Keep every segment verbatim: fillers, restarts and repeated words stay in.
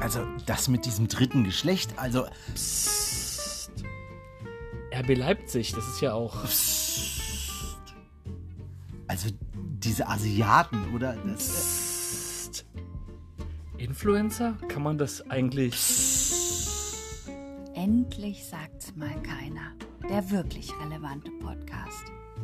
Also das mit diesem dritten Geschlecht, also... Psst. R B Leipzig, das ist ja auch... Psst. Also diese Asiaten, oder? Das, Psst. Influencer? Kann man das eigentlich... Psst. Endlich sagt's mal keiner. Der wirklich relevante Podcast.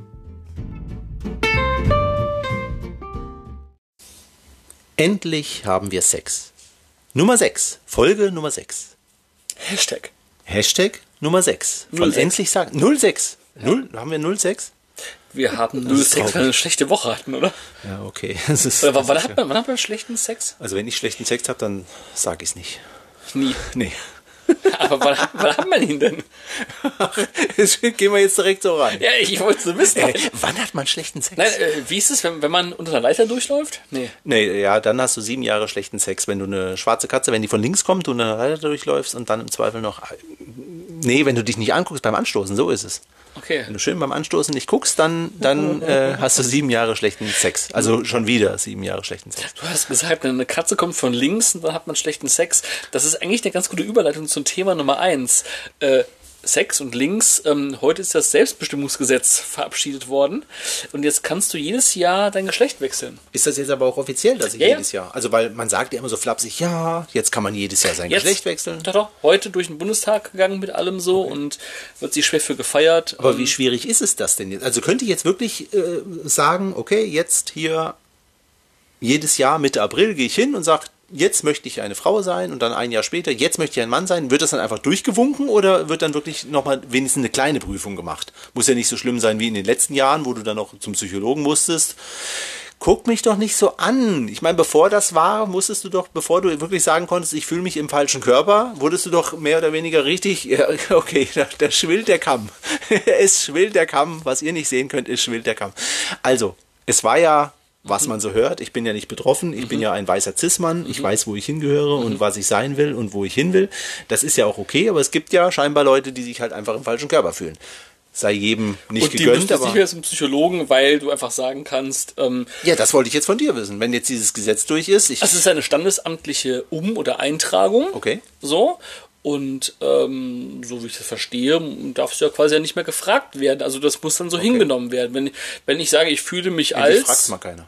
Endlich haben wir Sex. Nummer sechs. Folge Nummer sechs. Hashtag. Hashtag Nummer sechs. Von null sechs. Endlich sagen. null sechs. null, haben wir null sechs? Wir haben null ist Sex, weil wir traurig. eine schlechte Woche hatten, oder? Ja, okay. Das ist, Oder das wann, ist hat man, wann hat man schlechten Sex? Also wenn ich schlechten Sex habe, dann sage ich es nicht. Nie. Nee. Aber wann, hat- wann hat man ihn denn? Jetzt gehen wir jetzt direkt so rein. Ja, ich wollte es so wissen. Äh, wann hat man schlechten Sex? Nein, äh, wie ist es, wenn, wenn man unter einer Leiter durchläuft? Nee. Nee, ja, dann hast du sieben Jahre schlechten Sex. Wenn du eine schwarze Katze, wenn die von links kommt, du unter einer Leiter durchläufst und dann im Zweifel noch... Nee, wenn du dich nicht anguckst beim Anstoßen, so ist es. Okay. Wenn du schön beim Anstoßen nicht guckst, dann, dann äh, hast du sieben Jahre schlechten Sex. Also schon wieder sieben Jahre schlechten Sex. Du hast gesagt, eine Katze kommt von links und dann hat man schlechten Sex. Das ist eigentlich eine ganz gute Überleitung zum Thema Nummer eins. Äh, Sex und links. Ähm, heute ist das Selbstbestimmungsgesetz verabschiedet worden. Und jetzt kannst du jedes Jahr dein Geschlecht wechseln. Ist das jetzt aber auch offiziell, dass ich Ja, ja. jedes Jahr... Also weil man sagt ja immer so flapsig, ja, jetzt kann man jedes Jahr sein Jetzt, Geschlecht wechseln. Doch, doch, heute durch den Bundestag gegangen mit allem so und wird sich schwer für gefeiert. Aber Ähm, wie schwierig ist es das denn jetzt? Also könnte ich jetzt wirklich äh, sagen, okay, jetzt hier jedes Jahr Mitte April gehe ich hin und sage, jetzt möchte ich eine Frau sein und dann ein Jahr später, jetzt möchte ich ein Mann sein. Wird das dann einfach durchgewunken oder wird dann wirklich nochmal wenigstens eine kleine Prüfung gemacht? Muss ja nicht so schlimm sein wie in den letzten Jahren, wo du dann noch zum Psychologen musstest. Guck mich doch nicht so an. Ich meine, bevor das war, musstest du doch, bevor du wirklich sagen konntest, ich fühle mich im falschen Körper, wurdest du doch mehr oder weniger richtig, ja, okay, da, da schwillt der Kamm. Es schwillt der Kamm. Was ihr nicht sehen könnt, ist schwillt der Kamm. Also, es war ja, was man so hört, ich bin ja nicht betroffen, ich bin ja ein weißer Cis-Mann, ich weiß, wo ich hingehöre und was ich sein will und wo ich hin will. Das ist ja auch okay, aber es gibt ja scheinbar Leute, die sich halt einfach im falschen Körper fühlen. Sei jedem nicht und die gegönnt, müsstest aber... nicht mehr zum Psychologen, weil du einfach sagen kannst, ähm, Ja, das wollte ich jetzt von dir wissen. Wenn jetzt dieses Gesetz durch ist, ich... es ist eine standesamtliche Um- oder Eintragung. Okay. So. Und ähm, so wie ich das verstehe, darfst du ja quasi ja nicht mehr gefragt werden. Also das muss dann so hingenommen werden. Wenn, wenn ich sage, ich fühle mich Endlich als... fragt's mal keiner.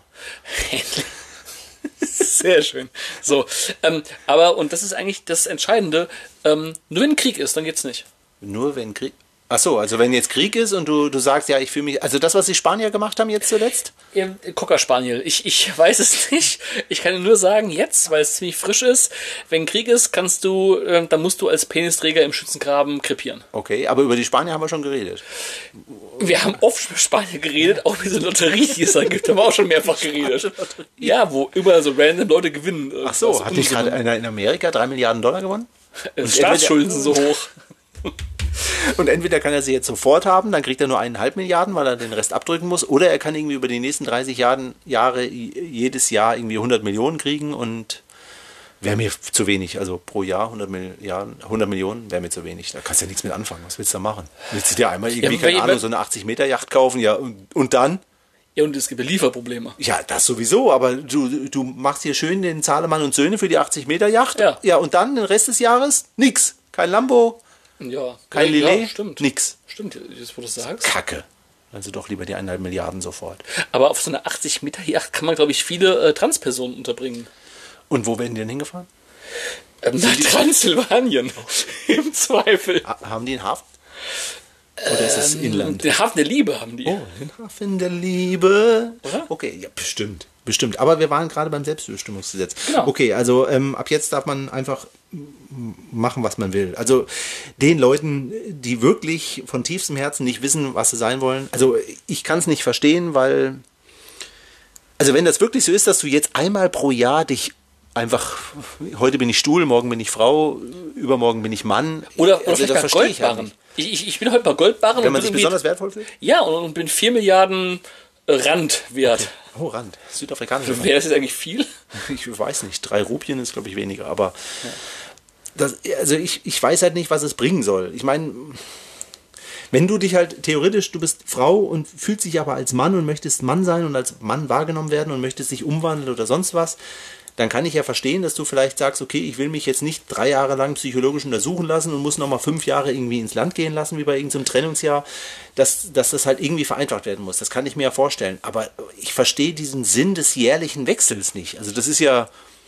Sehr schön. So, ähm, aber, und das ist eigentlich das Entscheidende, ähm, nur wenn Krieg ist, dann geht's nicht. Nur wenn Krieg... Ach so, also wenn jetzt Krieg ist und du, du sagst, ja, ich fühle mich... Also das, was die Spanier gemacht haben jetzt zuletzt? Ähm, Cocker Spaniel. Ich, ich weiß es nicht. Ich kann dir nur sagen, jetzt, weil es ziemlich frisch ist, wenn Krieg ist, kannst du, äh, dann musst du als Penisträger im Schützengraben krepieren. Okay, aber über die Spanier haben wir schon geredet. Wir haben oft über Spanier geredet, auch diese Lotterie, die es da gibt, haben wir auch schon mehrfach geredet. Ja, wo überall so random Leute gewinnen. Ach so, hat nicht Unsummen. gerade einer in Amerika drei Milliarden Dollar gewonnen? Äh, Staatsschulden sind so hoch. Und entweder kann er sie jetzt sofort haben, dann kriegt er nur eineinhalb Milliarden, weil er den Rest abdrücken muss, oder er kann irgendwie über die nächsten dreißig Jahren, Jahre jedes Jahr irgendwie hundert Millionen kriegen und wäre mir zu wenig. Also pro Jahr hundert Milliarden, hundert Millionen wäre mir zu wenig. Da kannst du ja nichts mit anfangen. Was willst du da machen? Willst du dir einmal irgendwie, Ja, keine weil- Ahnung, so eine achtzig Meter Yacht kaufen? Ja, und, und dann? Ja, und es gibt ja Lieferprobleme. Ja, das sowieso, aber du, du machst hier schön den Zahlemann und Söhne für die achtzig Meter Yacht. Ja. Ja, und dann den Rest des Jahres nix. Kein Lambo, Ja. kein ja, Lillet, ja, stimmt. nix. Stimmt, jetzt wo du es sagst. Kacke. Also doch lieber die eineinhalb Milliarden sofort. Aber auf so einer achtzig Meter Yacht kann man, glaube ich, viele äh, Transpersonen unterbringen. Und wo werden die denn hingefahren? Ähm, nach Transsilvanien. Im Zweifel. Ha haben die einen Hafen? Oder ist es Inland? Den Hafen der Liebe haben die. Oh, den Hafen der Liebe. Oder? Okay, ja, bestimmt. Bestimmt. Aber wir waren gerade beim Selbstbestimmungsgesetz. Genau. Okay, also ähm, ab jetzt darf man einfach m- machen, was man will. Also den Leuten, die wirklich von tiefstem Herzen nicht wissen, was sie sein wollen. Also ich kann es nicht verstehen, weil... Also wenn das wirklich so ist, dass du jetzt einmal pro Jahr dich einfach... Heute bin ich Stuhl, morgen bin ich Frau, übermorgen bin ich Mann. Oder, oder also, vielleicht mal verstehe ich halt Goldbarren. nicht. Ich, ich, ich bin heute mal Goldbarren. Wenn und man bin sich irgendwie- besonders wertvoll fühlt? Ja, und, und bin vier Milliarden äh, Rand wert. Oh, Rand. Südafrikanische Wäre das jetzt eigentlich viel? Ich weiß nicht, drei Rupien ist, glaube ich, weniger, aber das, also ich, ich weiß halt nicht, was es bringen soll. Ich meine, wenn du dich halt theoretisch, du bist Frau und fühlst dich aber als Mann und möchtest Mann sein und als Mann wahrgenommen werden und möchtest dich umwandeln oder sonst was, dann kann ich ja verstehen, dass du vielleicht sagst, okay, ich will mich jetzt nicht drei Jahre lang psychologisch untersuchen lassen und muss nochmal fünf Jahre irgendwie ins Land gehen lassen, wie bei irgendeinem Trennungsjahr, dass, dass das halt irgendwie vereinfacht werden muss. Das kann ich mir ja vorstellen. Aber ich verstehe diesen Sinn des jährlichen Wechsels nicht. Also das ist ja...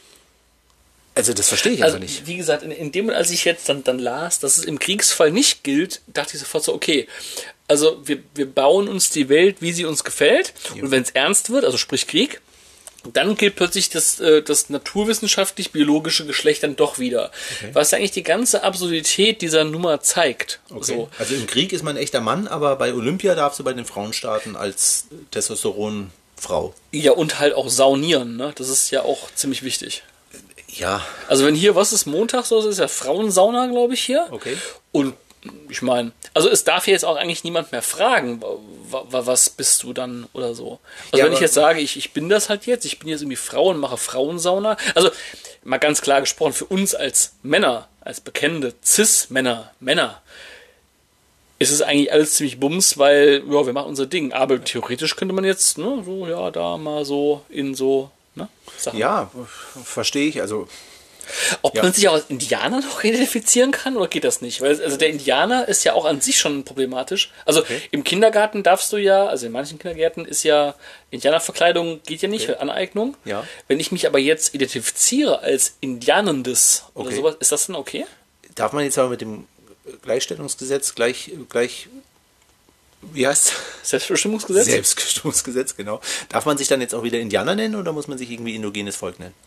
Also das verstehe ich also einfach nicht. Wie gesagt, in, in dem Moment, als ich jetzt dann, dann las, dass es im Kriegsfall nicht gilt, dachte ich sofort so, okay, also wir, wir bauen uns die Welt, wie sie uns gefällt. Ja. Und wenn es ernst wird, also sprich Krieg, dann gilt plötzlich das, das naturwissenschaftlich-biologische Geschlecht dann doch wieder. Okay. Was eigentlich die ganze Absurdität dieser Nummer zeigt. Okay. So. Also im Krieg ist man ein echter Mann, aber bei Olympia darfst du bei den Frauen starten als Testosteron-Frau. Ja, und halt auch saunieren, ne? Das ist ja auch ziemlich wichtig. Ja. Also wenn hier, was ist Montag so, das ist ja Frauensauna, glaube ich, hier. Okay. Und ich meine, also es darf hier jetzt auch eigentlich niemand mehr fragen, was bist du dann oder so. Also ja, wenn ich jetzt sage, ich, ich bin das halt jetzt, ich bin jetzt irgendwie Frau und mache Frauensauna. Also mal ganz klar gesprochen, für uns als Männer, als bekennende Cis-Männer, Männer, ist es eigentlich alles ziemlich bums, weil, ja, wir machen unser Ding. Aber theoretisch könnte man jetzt, ne, so, ja, da mal so in so, ne, Sachen. Ja, verstehe ich, also... Ob ja. man sich auch als Indianer noch identifizieren kann oder geht das nicht? Weil also der Indianer ist ja auch an sich schon problematisch. Also okay. Im Kindergarten darfst du ja, also in manchen Kindergärten ist ja Indianerverkleidung geht ja nicht, okay. Aneignung. Ja. Wenn ich mich aber jetzt identifiziere als Indianendes okay. oder sowas, ist das dann okay? Darf man jetzt aber mit dem Gleichstellungsgesetz gleich, gleich wie heißt es? Selbstbestimmungsgesetz? Selbstbestimmungsgesetz, genau. Darf man sich dann jetzt auch wieder Indianer nennen oder muss man sich irgendwie indogenes Volk nennen?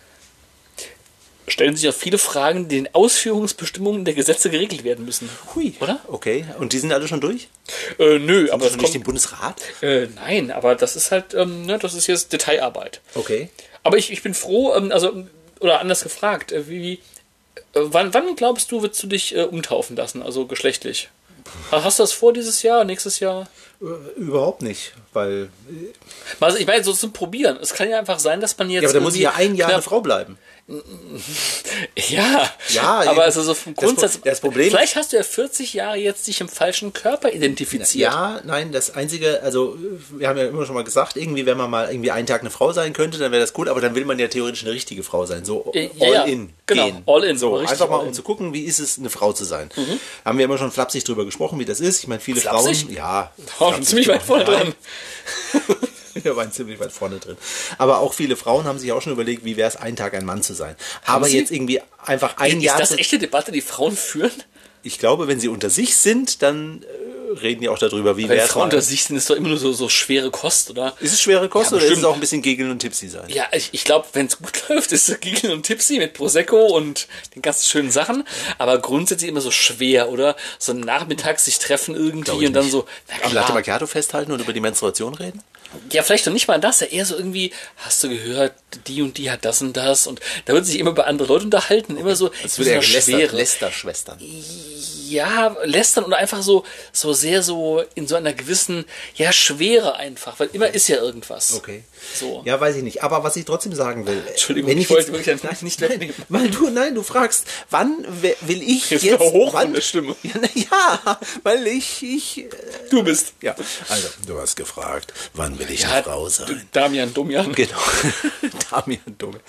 Stellen sich ja viele Fragen, die in den Ausführungsbestimmungen der Gesetze geregelt werden müssen. Hui. Oder? Okay. Und die sind alle schon durch? Äh, nö, sind aber das schon nicht im Bundesrat? Äh, nein, aber das ist halt, ähm, ne, das ist jetzt Detailarbeit. Okay. Aber ich, ich bin froh, ähm, also, oder anders gefragt, äh, wie, äh, wann, wann glaubst du, willst du dich äh, umtaufen lassen, also geschlechtlich? Hast du das vor dieses Jahr, nächstes Jahr? Überhaupt nicht, weil... Also ich meine, so zum Probieren. Es kann ja einfach sein, dass man jetzt... Ja, aber da muss ich ja ein Jahr eine Frau bleiben. Ja, ja, aber also so vom Grundsatz... Das, das Problem, vielleicht hast du ja vierzig Jahre jetzt dich im falschen Körper identifiziert. Ja, nein, das Einzige, also wir haben ja immer schon mal gesagt, irgendwie, wenn man mal irgendwie einen Tag eine Frau sein könnte, dann wäre das cool, aber dann will man ja theoretisch eine richtige Frau sein, so ja, all ja, in genau, gehen. All in, so einfach mal, um in. zu gucken, wie ist es, eine Frau zu sein. Mhm. Haben wir immer schon flapsig drüber gesprochen, wie das ist. Ich meine, viele flapsig? Frauen... Ja, oh, schon ziemlich weit vorne drin. Wir waren ziemlich weit vorne drin. Aber auch viele Frauen haben sich auch schon überlegt, wie wäre es, einen Tag ein Mann zu sein. Aber Sie? jetzt irgendwie einfach ein ist Jahr... Ist das echte Debatte, die Frauen führen? Ich glaube, wenn sie unter sich sind, dann äh, reden die auch darüber, wie wäre es. Frauen unter sich sind, ist doch immer nur so, so schwere Kost, oder? Ist es schwere Kost ja, oder ist es auch ein bisschen Giggeln und Tipsy sein? Ja, ich, ich glaube, wenn es gut läuft, ist es Giggeln und Tipsy mit Prosecco und den ganzen schönen Sachen. Aber grundsätzlich immer so schwer, oder? So nachmittags sich treffen irgendwie und dann so... Am Latte Macchiato festhalten und über die Menstruation reden? Ja, vielleicht doch nicht mal das, ja eher so irgendwie, hast du gehört, die und die hat das und das und da wird sich immer über andere Leute unterhalten, immer so, das wird ja Schwere. Lästerschwestern. Ja, lästern oder einfach so, so sehr so in so einer gewissen, ja, Schwere einfach, weil immer ist ja irgendwas. Okay. So. Ja, weiß ich nicht, aber was ich trotzdem sagen will. Entschuldigung, wenn ich, ich wollte jetzt, wirklich nein, nicht wegnehmen. Weil du, nein, du fragst, wann will ich jetzt... jetzt hoch wann, von der Stimme. Ja, na, ja, weil ich, ich... Äh, du bist. Ja, also, du hast gefragt, wann will ich ja, eine Frau sein? Damian Domian. Genau, Damian Domian.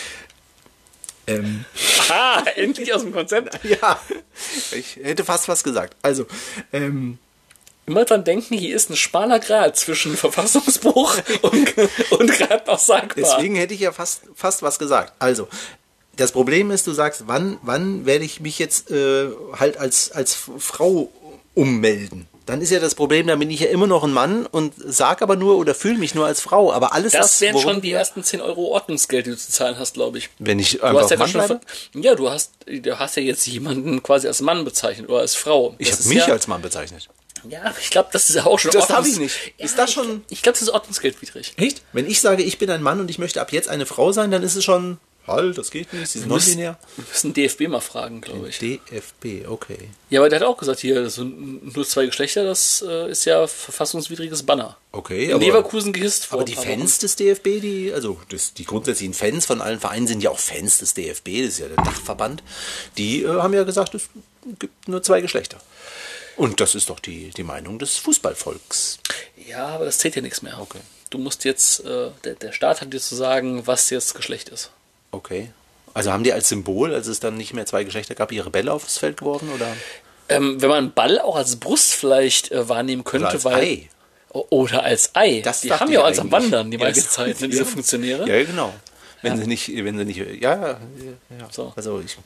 Ähm. Ah, endlich aus dem Konzept. Ja, ich hätte fast was gesagt. Also, ähm... immer dran denken, hier ist ein schmaler Grat zwischen Verfassungsbruch und, und gerade noch sagbar. Deswegen hätte ich ja fast, fast was gesagt. Also, das Problem ist, du sagst, wann, wann werde ich mich jetzt äh, halt als, als Frau ummelden? Dann ist ja das Problem, dann bin ich ja immer noch ein Mann und sag aber nur oder fühle mich nur als Frau. Aber alles das was, wären schon die ersten zehn Euro Ordnungsgeld, die du zu zahlen hast, glaube ich. Wenn ich du einfach hast ja Mann schon bleibe? Ja, du hast, du hast ja jetzt jemanden quasi als Mann bezeichnet oder als Frau. Ich Das habe ist mich ja, als Mann bezeichnet. Ja, ich glaube, das ist ja auch schon Das habe Ordnungs- ich nicht. Ja, Ist das schon... Ich, ich glaube, das ist ordnungsgeldwidrig. Echt? Wenn ich sage, ich bin ein Mann und ich möchte ab jetzt eine Frau sein, dann ist es schon... Halt, das geht nicht, sie sind non-binär. Wir müssen D F B mal fragen, glaube ich. D F B, okay. Ja, aber der hat auch gesagt, hier, so nur zwei Geschlechter, das äh, ist ja verfassungswidriges Banner. Okay, In aber... Leverkusen gehisst vor Aber die Fans des D F B, die, also das, die grundsätzlichen Fans von allen Vereinen sind ja auch Fans des D F B, das ist ja der Dachverband, die äh, haben ja gesagt, es gibt nur zwei Geschlechter. Und das ist doch die, die Meinung des Fußballvolks. Ja, aber das zählt ja nichts mehr. Okay. Du musst jetzt, äh, der, der Staat hat dir zu sagen, was jetzt Geschlecht ist. Okay. Also haben die als Symbol, als es dann nicht mehr zwei Geschlechter gab, ihre Bälle aufs Feld geworfen? Oder, Ähm, wenn man einen Ball auch als Brust vielleicht äh, wahrnehmen könnte, oder als weil. Ei? O- Oder als Ei. Das die dachte haben ich ja auch als am eigentlich. Wandern die Ja, meiste genau. Zeit, ne, diese Ja. Funktionäre. Ja, genau. Wenn Ja. sie nicht, wenn sie nicht, ja, ja, ja. So. Also ich,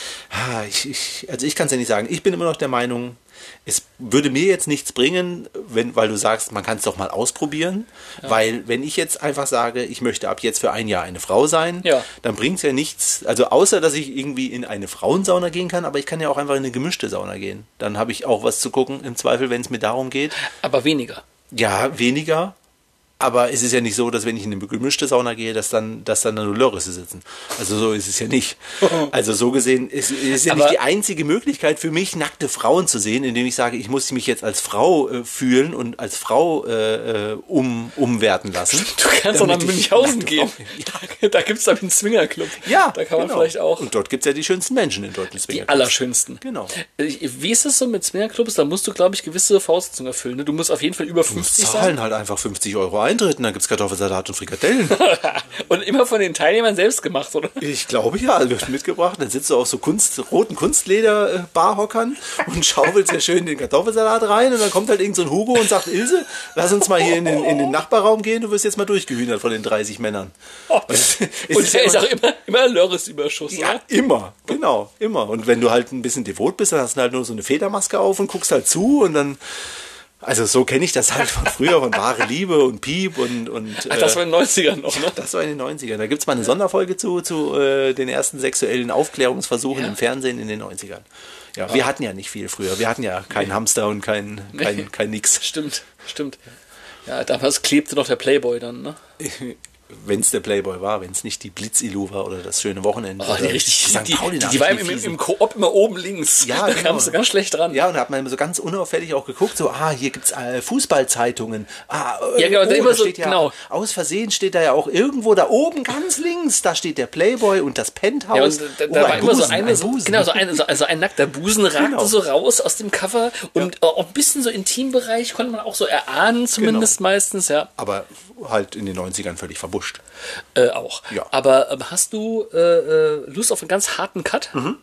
ah, ich, ich, also ich kann es ja nicht sagen. Ich bin immer noch der Meinung, es würde mir jetzt nichts bringen, wenn, weil du sagst, man kann es doch mal ausprobieren. Weil wenn ich jetzt einfach sage, ich möchte ab jetzt für ein Jahr eine Frau sein, Ja. dann bringt es ja nichts. Also außer, dass ich irgendwie in eine Frauensauna gehen kann, aber ich kann ja auch einfach in eine gemischte Sauna gehen. Dann habe ich auch was zu gucken, im Zweifel, wenn es mir darum geht. Aber weniger. Ja, weniger. Aber es ist ja nicht so, dass wenn ich in eine gemischte Sauna gehe, dass dann, dass dann nur Lörrisse sitzen. Also so ist es ja nicht. Also so gesehen ist, ist ja Aber- nicht die einzige Möglichkeit für mich, nackte Frauen zu sehen, indem ich sage, ich muss mich jetzt als Frau äh, fühlen und als Frau äh, äh, um, umwerten lassen. Du kannst doch nach Damit ich Münchhausen nackte gehen. Frauen- Da gibt es dann einen Swingerclub. Ja, Da kann man genau. vielleicht auch. Und dort gibt es ja die schönsten Menschen in deutschen Die Swingerclubs. allerschönsten. Genau. Äh, Wie ist es so mit Swingerclubs? Da musst du, glaube ich, gewisse Voraussetzungen erfüllen. Ne? Du musst auf jeden Fall über fünfzig sein. Zahlen halt einfach fünfzig Euro Eintritt und dann gibt es Kartoffelsalat und Frikadellen. Und immer von den Teilnehmern selbst gemacht, oder? Ich glaube ja, wird mitgebracht. Dann sitzt du auf so Kunst, roten Kunstleder-Barhockern und schaufelst ja schön den Kartoffelsalat rein und dann kommt halt irgend so ein Hugo und sagt, Ilse, lass uns mal hier in den, in den Nachbarraum gehen, du wirst jetzt mal durchgehühnert von den dreißig Männern. Es Und ist der ja ist auch immer, immer Lörres-Überschuss, ja, oder? immer, genau, immer. Und wenn du halt ein bisschen devot bist, dann hast du halt nur so eine Federmaske auf und guckst halt zu und dann, also so kenne ich das halt von früher, von Wahre Liebe und Piep und, und Ach, das äh, war in den neunzigern noch, ne? das war in den neunzigern. Da gibt es mal eine Sonderfolge zu, zu äh, den ersten sexuellen Aufklärungsversuchen Ja. im Fernsehen in den neunzigern. Ja, wir hatten ja nicht viel früher. Wir hatten ja keinen Hamster und kein, kein, Nee. kein Nix. Stimmt, stimmt. Ja, damals klebte noch der Playboy dann, ne? Wenn es der Playboy war, wenn es nicht die Blitzilu war oder das schöne Wochenende. Oh, die oder richtig, die, die, Sankt die, Pauli die, die war im, im, Nachrichten. im Koop immer oben links. Ja, da genau. kamst du ganz schlecht dran. Ja, und da hat man so ganz unauffällig auch geguckt, so, ah, hier gibt's äh, Fußballzeitungen. Ah, äh, Ja, genau, da immer da so- steht ja, genau. aus Versehen steht da ja auch irgendwo da oben ganz links, da steht der Playboy und das Penthouse. Ja, und da, Oh, da war ein immer so Busen, eine, ein so, Busen. genau, so ein, so, also ein nackter Busen ragte Genau. so raus aus dem Cover und äh, auch ein bisschen so Intimbereich konnte man auch so erahnen, zumindest Genau. meistens, ja, Aber halt in den neunzigern völlig verbuscht. äh, auch. Ja. Aber ähm, hast du äh, äh, Lust auf einen ganz harten Cut? Mhm.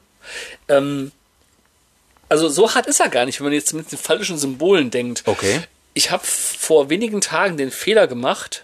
Ähm, also so hart ist er gar nicht, wenn man jetzt mit den falschen Symbolen denkt. Okay. Ich habe vor wenigen Tagen den Fehler gemacht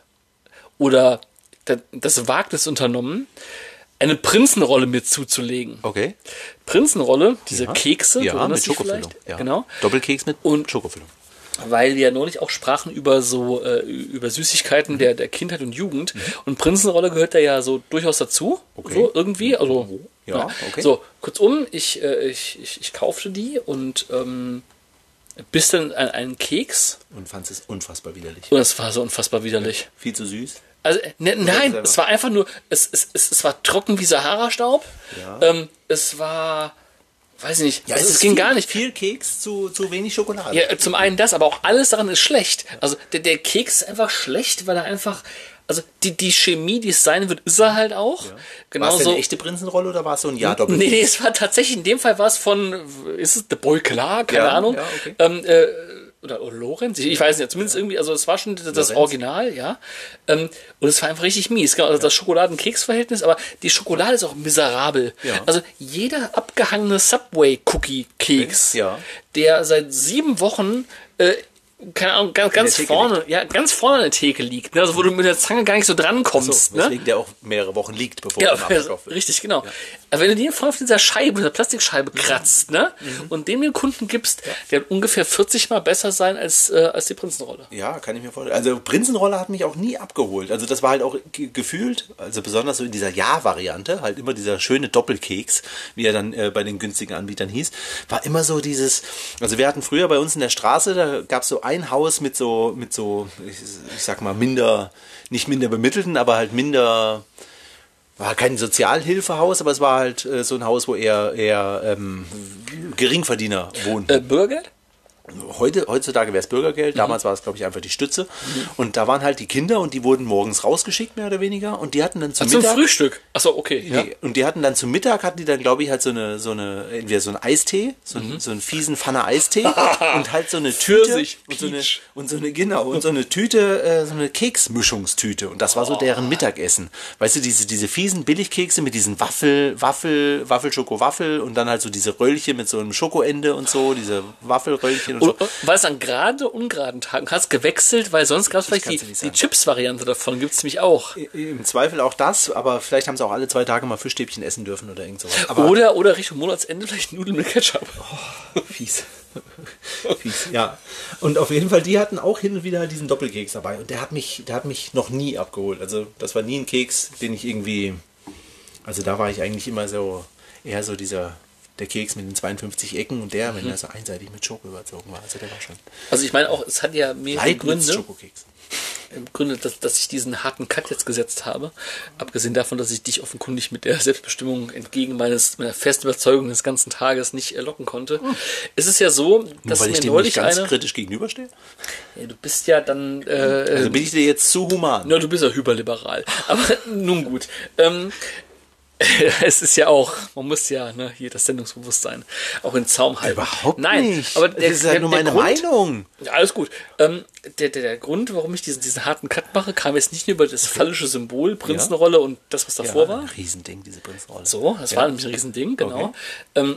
oder da- das Wagnis unternommen, eine Prinzenrolle mit zuzulegen. Okay. Prinzenrolle, diese Kekse, du Ja, erinnerst mit dich Schokofüllung. vielleicht? Ja. Genau. Doppelkeks mit Und- Schokofüllung. Weil wir ja neulich auch sprachen über so äh, über Süßigkeiten der, der Kindheit und Jugend. Und Prinzenrolle gehört da ja so durchaus dazu. Okay. So irgendwie. Also, Ja, okay. So, kurzum, ich, äh, ich, ich, ich kaufte die und ähm, bis dann ein, einen Keks. Und fand es unfassbar widerlich. Und es war so unfassbar widerlich. Viel zu süß. Also, ne, nein, selber? es war einfach nur, es, es, es, es war trocken wie Sahara-Staub. Ja. Ähm, es war, weiß ich nicht, Ja, also, es, ist ging viel, gar nicht. Viel Keks zu, zu wenig Schokolade. Ja, zum einen das, aber auch alles daran ist schlecht. Also der, der Keks ist einfach schlecht, weil er einfach, also die, die Chemie, die es sein wird, ist er halt auch. War es Genauso. denn eine echte Prinzenrolle oder war es so ein Ja doppelt? Nee, nee, es war tatsächlich, in dem Fall war es von, ist es The Boy Clark? Keine Ja, Ahnung. ja, okay. ähm, äh, oder, oder Lorenz, ich, ich weiß nicht, zumindest irgendwie, also es war schon das Lorenz. Original, ja. Ähm, und es war einfach richtig mies. Genau, also das Schokoladen-Keks-Verhältnis, aber die Schokolade ist auch miserabel. Ja. Also jeder abgehangene Subway-Cookie-Keks, Okay, ja. der seit sieben Wochen äh, keine Ahnung, ganz, ganz Theke vorne, ja, ganz vorne an der Theke liegt, ne? Also wo du mit der Zange gar nicht so drankommst, So, ne? weswegen der auch mehrere Wochen liegt, bevor Ja, er im Abverkauf wird. richtig, genau. Aber wenn du den vorne auf dieser Scheibe, dieser Plastikscheibe kratzt, ne? Und dem den Kunden gibst, der wird ungefähr vierzig Mal besser sein als, äh, als die Prinzenrolle. Ja, kann ich mir vorstellen. Also Prinzenrolle hat mich auch nie abgeholt. Also das war halt auch ge- gefühlt, also besonders so in dieser Ja-Variante, halt immer dieser schöne Doppelkeks, wie er dann äh, bei den günstigen Anbietern hieß, war immer so dieses, also wir hatten früher bei uns in der Straße, da gab es so ein Haus mit so, mit so, ich, ich sag mal, minder, nicht minder bemittelten, aber halt minder, war kein Sozialhilfehaus, aber es war halt äh, so ein Haus, wo eher, eher ähm, Geringverdiener wohnten. Äh, Bürgergeld? Heute, heutzutage wäre es Bürgergeld, damals war es, glaube ich, einfach die Stütze. Und da waren halt die Kinder und die wurden morgens rausgeschickt, mehr oder weniger. Und die hatten dann zum Also Mittag... zum Frühstück. Achso, okay. Ja. Nee, und die hatten dann zum Mittag, hatten die dann, glaube ich, halt so eine, so eine, entweder so einen Eistee, so, einen, so einen fiesen Pfanne Eistee und halt so eine Tüte. Pfirsich, und so eine, Peach. und so eine, genau, und so eine Tüte, äh, so eine Keksmischungstüte. Und das war so deren Mittagessen. Weißt du, diese, diese fiesen Billigkekse mit diesen Waffel, Waffel, Waffel-Schoko-Waffel und dann halt so diese Röllchen mit so einem Schokoende und so, diese Waffelröllchen und so. Und, war es an gerade, ungeraden Tagen? Hast gewechselt, weil sonst gab es vielleicht die, kann's dir nicht die sagen. Chips-Variante davon, gibt es nämlich auch. Im Zweifel auch das, aber vielleicht haben sie auch alle zwei Tage mal Fischstäbchen essen dürfen oder irgend sowas. Aber Oder, oder Richtung Monatsende vielleicht Nudeln mit Ketchup. fies. fies, ja. Und auf jeden Fall, die hatten auch hin und wieder diesen Doppelkeks dabei. Und der hat mich, der hat mich noch nie abgeholt. Also das war nie ein Keks, den ich irgendwie... Also da war ich eigentlich immer so, eher so dieser... Der Keks mit den zweiundfünfzig Ecken und der, wenn er so einseitig mit Schoko überzogen war. Also der war schon... Also ich meine auch, es hat ja mehrere Gründe, Schokokeks. Gründe dass, dass ich diesen harten Cut jetzt gesetzt habe. Abgesehen davon, dass ich dich offenkundig mit der Selbstbestimmung entgegen meines, meiner festen Überzeugung des ganzen Tages nicht äh, locken konnte. Hm. Es ist ja so, dass Weil mir ich dem neulich nicht ganz eine... kritisch gegenüberstehe? Ja, du bist ja dann... Äh, Also bin ich dir jetzt zu human? Na, du bist ja hyperliberal. Aber nun gut. Ähm, es ist ja auch, man muss ja ne, hier das Sendungsbewusstsein auch in Zaum halten. Überhaupt Nein, nicht. aber der, das ist ja der, nur der meine Grund, Meinung. Ja, alles gut. Ähm, der, der, der Grund, warum ich diesen, diesen harten Cut mache, kam jetzt nicht nur über das phallische Symbol, Prinzenrolle und das, was davor war. Ein Riesending, diese Prinzenrolle. So, das Ja. war nämlich ein Riesending, genau. Okay. Ähm,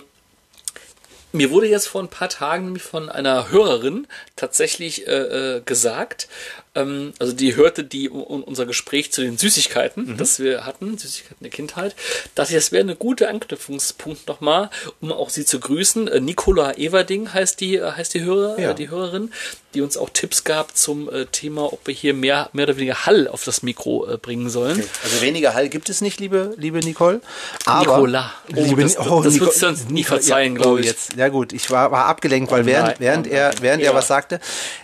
mir wurde jetzt vor ein paar Tagen nämlich von einer Hörerin tatsächlich äh, äh, gesagt, ähm, also die hörte die un unser Gespräch zu den Süßigkeiten, Mhm. das wir hatten, Süßigkeiten der Kindheit, dachte ich, das wäre eine gute Anknüpfungspunkt nochmal, um auch sie zu grüßen. Äh, Nicola Everding heißt die, äh, heißt die, Hörer, Ja. äh, die Hörerin, die uns auch Tipps gab zum äh, Thema, ob wir hier mehr, mehr oder weniger Hall auf das Mikro äh, bringen sollen. Also weniger Hall gibt es nicht, liebe, liebe Nicole. Aber Nicola. Oh, liebe, das, oh, das Nico- würdest du uns nie Nico- verzeihen, ja, glaube oh, ich. Jetzt, ja gut, ich war, war abgelenkt, weil Oh während, nein, während oh er, nein. während Ja. er was sagte,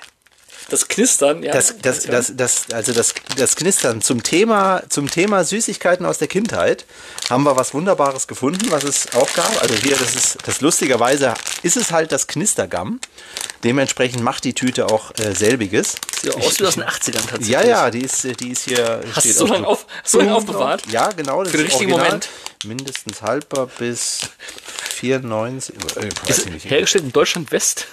Das Knistern, ja. das, das, das, das, also das, das Knistern zum Thema, zum Thema Süßigkeiten aus der Kindheit haben wir was Wunderbares gefunden, was es auch gab. Also hier, das ist, das lustigerweise ist es halt das Knistergum. Dementsprechend macht die Tüte auch äh, selbiges. Sieht aus wie aus den achtzigern tatsächlich. Ja, ja, die ist, die ist hier. Hast steht du so auch lange schon. auf, so lange aufbewahrt? Ja, genau. Das Für den ist richtigen original. Moment. Mindestens haltbar bis vierundneunzig. Äh, weiß Ist ich nicht. hergestellt in Deutschland West?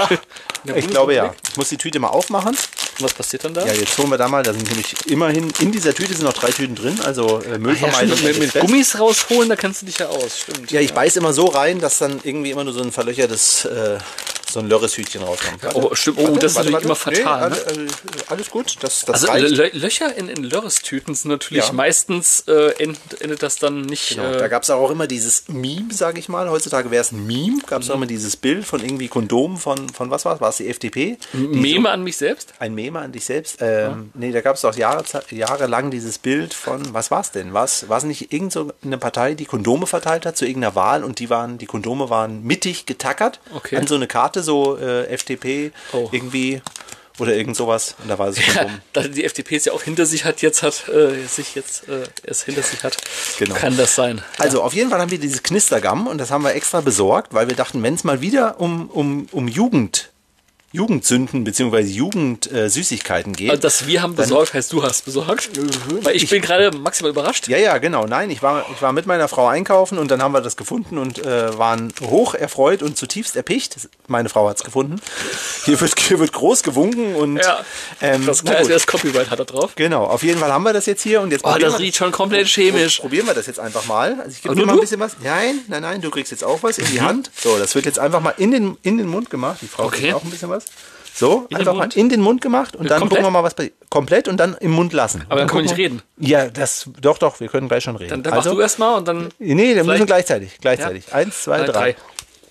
Ich glaube ja. Ich muss die Tüte mal aufmachen. Was passiert dann da? Ja, jetzt holen wir da mal. Da sind nämlich immerhin in dieser Tüte sind noch drei Tüten drin. Also äh, ja, Müllvermeidung. stimmt, mit, mit Express. Gummis rausholen, da kennst du dich ja aus. Stimmt. Ja, ich beiß immer so rein, dass dann irgendwie immer nur so ein verlöchertes, äh, so ein Lörreshütchen rauskommt. Oh, stimmt. Oh, das ist natürlich immer fatal. Nee, ne? alle- äh, alles gut. Das, das Also reicht. Lö Löcher in, in Lörres-Tüten sind natürlich Ja. meistens äh, endet, endet das dann nicht. Genau, äh, da gab es auch immer dieses Meme, sage ich mal. Heutzutage wäre es ein Meme. Gab es auch immer dieses Bild von irgendwie Kondomen von, von was war es? War es die F D P? Die Meme an mich selbst. So, ein Meme an dich selbst. Ähm, Nee, da gab es auch Jahre, jahrelang dieses Bild von, was war es denn? War es nicht irgend so eine Partei, die Kondome verteilt hat zu irgendeiner Wahl und die waren, die Kondome waren mittig getackert Okay. an so eine Karte, so äh, F D P Oh. irgendwie oder irgend sowas. Und da war es Ja, Kondom. da die F D P es ja auch hinter sich hat, jetzt hat, äh, sich jetzt äh, es hinter sich hat, Genau. kann das sein. Also auf jeden Fall haben wir dieses Knistergum und das haben wir extra besorgt, weil wir dachten, wenn es mal wieder um, um, um Jugend, Jugendsünden bzw. Jugendsüßigkeiten geht. Also das wir haben besorgt, heißt du hast besorgt. Weil ich, bin gerade maximal überrascht. Ja, ja, genau. Nein, ich war, ich war mit meiner Frau einkaufen und dann haben wir das gefunden und äh, waren hoch erfreut und zutiefst erpicht. Meine Frau hat es gefunden. Hier wird, hier wird groß gewunken und Ja, ähm, das na kleine gut. das Copyright hat er drauf. Genau, auf jeden Fall haben wir das jetzt hier und jetzt Oh, probieren das wir- riecht schon komplett chemisch. Probieren wir das jetzt einfach mal. Also ich gebe Aber dir nur mal ein du? bisschen was. Nein, nein, nein, du kriegst jetzt auch was in die Hand. So, das wird jetzt einfach mal in den, in den Mund gemacht. Die Frau Okay. kriegt auch ein bisschen was. So, den einfach mal Mund? in den Mund gemacht und dann Komplett? gucken wir mal, was bei komplett und dann im Mund lassen. Aber dann können wir nicht gucken reden. Ja, das doch, doch, wir können gleich schon reden. Dann, dann also, machst du erstmal und dann. Nee, wir müssen vielleicht- gleichzeitig. Gleichzeitig. Eins, zwei, Drei. drei.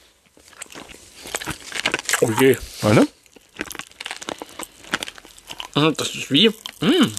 Oh je. Warte. Mhm, das ist wie. Mm.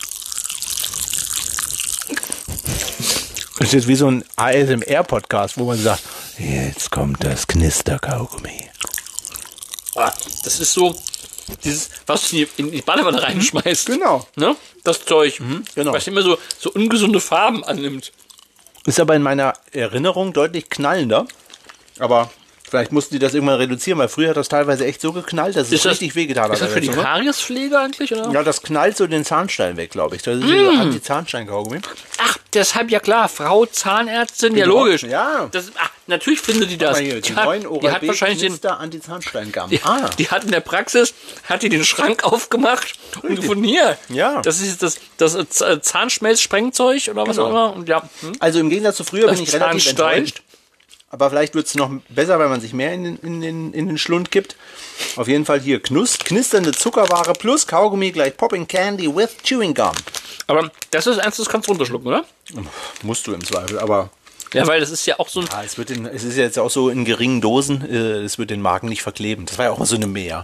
Das ist jetzt wie so ein A S M R-Podcast, wo man sagt, jetzt kommt das Knisterkaugummi. Ah, das ist so. Dieses, was du in die, in die Badewanne reinschmeißt. Genau. Ne? Das Zeug. genau. Was immer so, so ungesunde Farben annimmt. Ist aber in meiner Erinnerung deutlich knallender. Aber Vielleicht mussten die das irgendwann reduzieren, weil früher hat das teilweise echt so geknallt, dass es Ist das- richtig wehgetan hat. Ist das für die Also, ne? Kariespflege eigentlich? Oder? Ja, das knallt so den Zahnstein weg, glaube ich. Das ist mm. Anti-Zahnstein-Kaugummi. Ach, deshalb ja klar, Frau Zahnärztin, ja Genau. logisch. Ja. Das, ach, natürlich findet die das. Mal hier, die, Die hat, neuen die Oral hat B wahrscheinlich den, Knister Anti-Zahnstein-Gum. die, Ah, die hat in der Praxis, hat die den Schrank aufgemacht und gefunden, hier, Ja. das ist das, das äh, Zahnschmelzsprengzeug oder was Genau. auch immer. Und ja, hm. also im Gegensatz zu früher Das bin ich relativ Zahnstein. enttäuscht. Aber vielleicht wird es noch besser, wenn man sich mehr in den, in, den, in den Schlund kippt. Auf jeden Fall hier Knust, knisternde Zuckerware plus Kaugummi gleich Popping Candy with Chewing Gum. Aber das ist eins, das kannst du runterschlucken, oder? Musst du im Zweifel, aber Ja, weil das ist ja auch so ein... ah, es, wird in, es ist jetzt auch so in geringen Dosen, äh, es wird den Magen nicht verkleben. Das war ja auch mal so eine Mehr.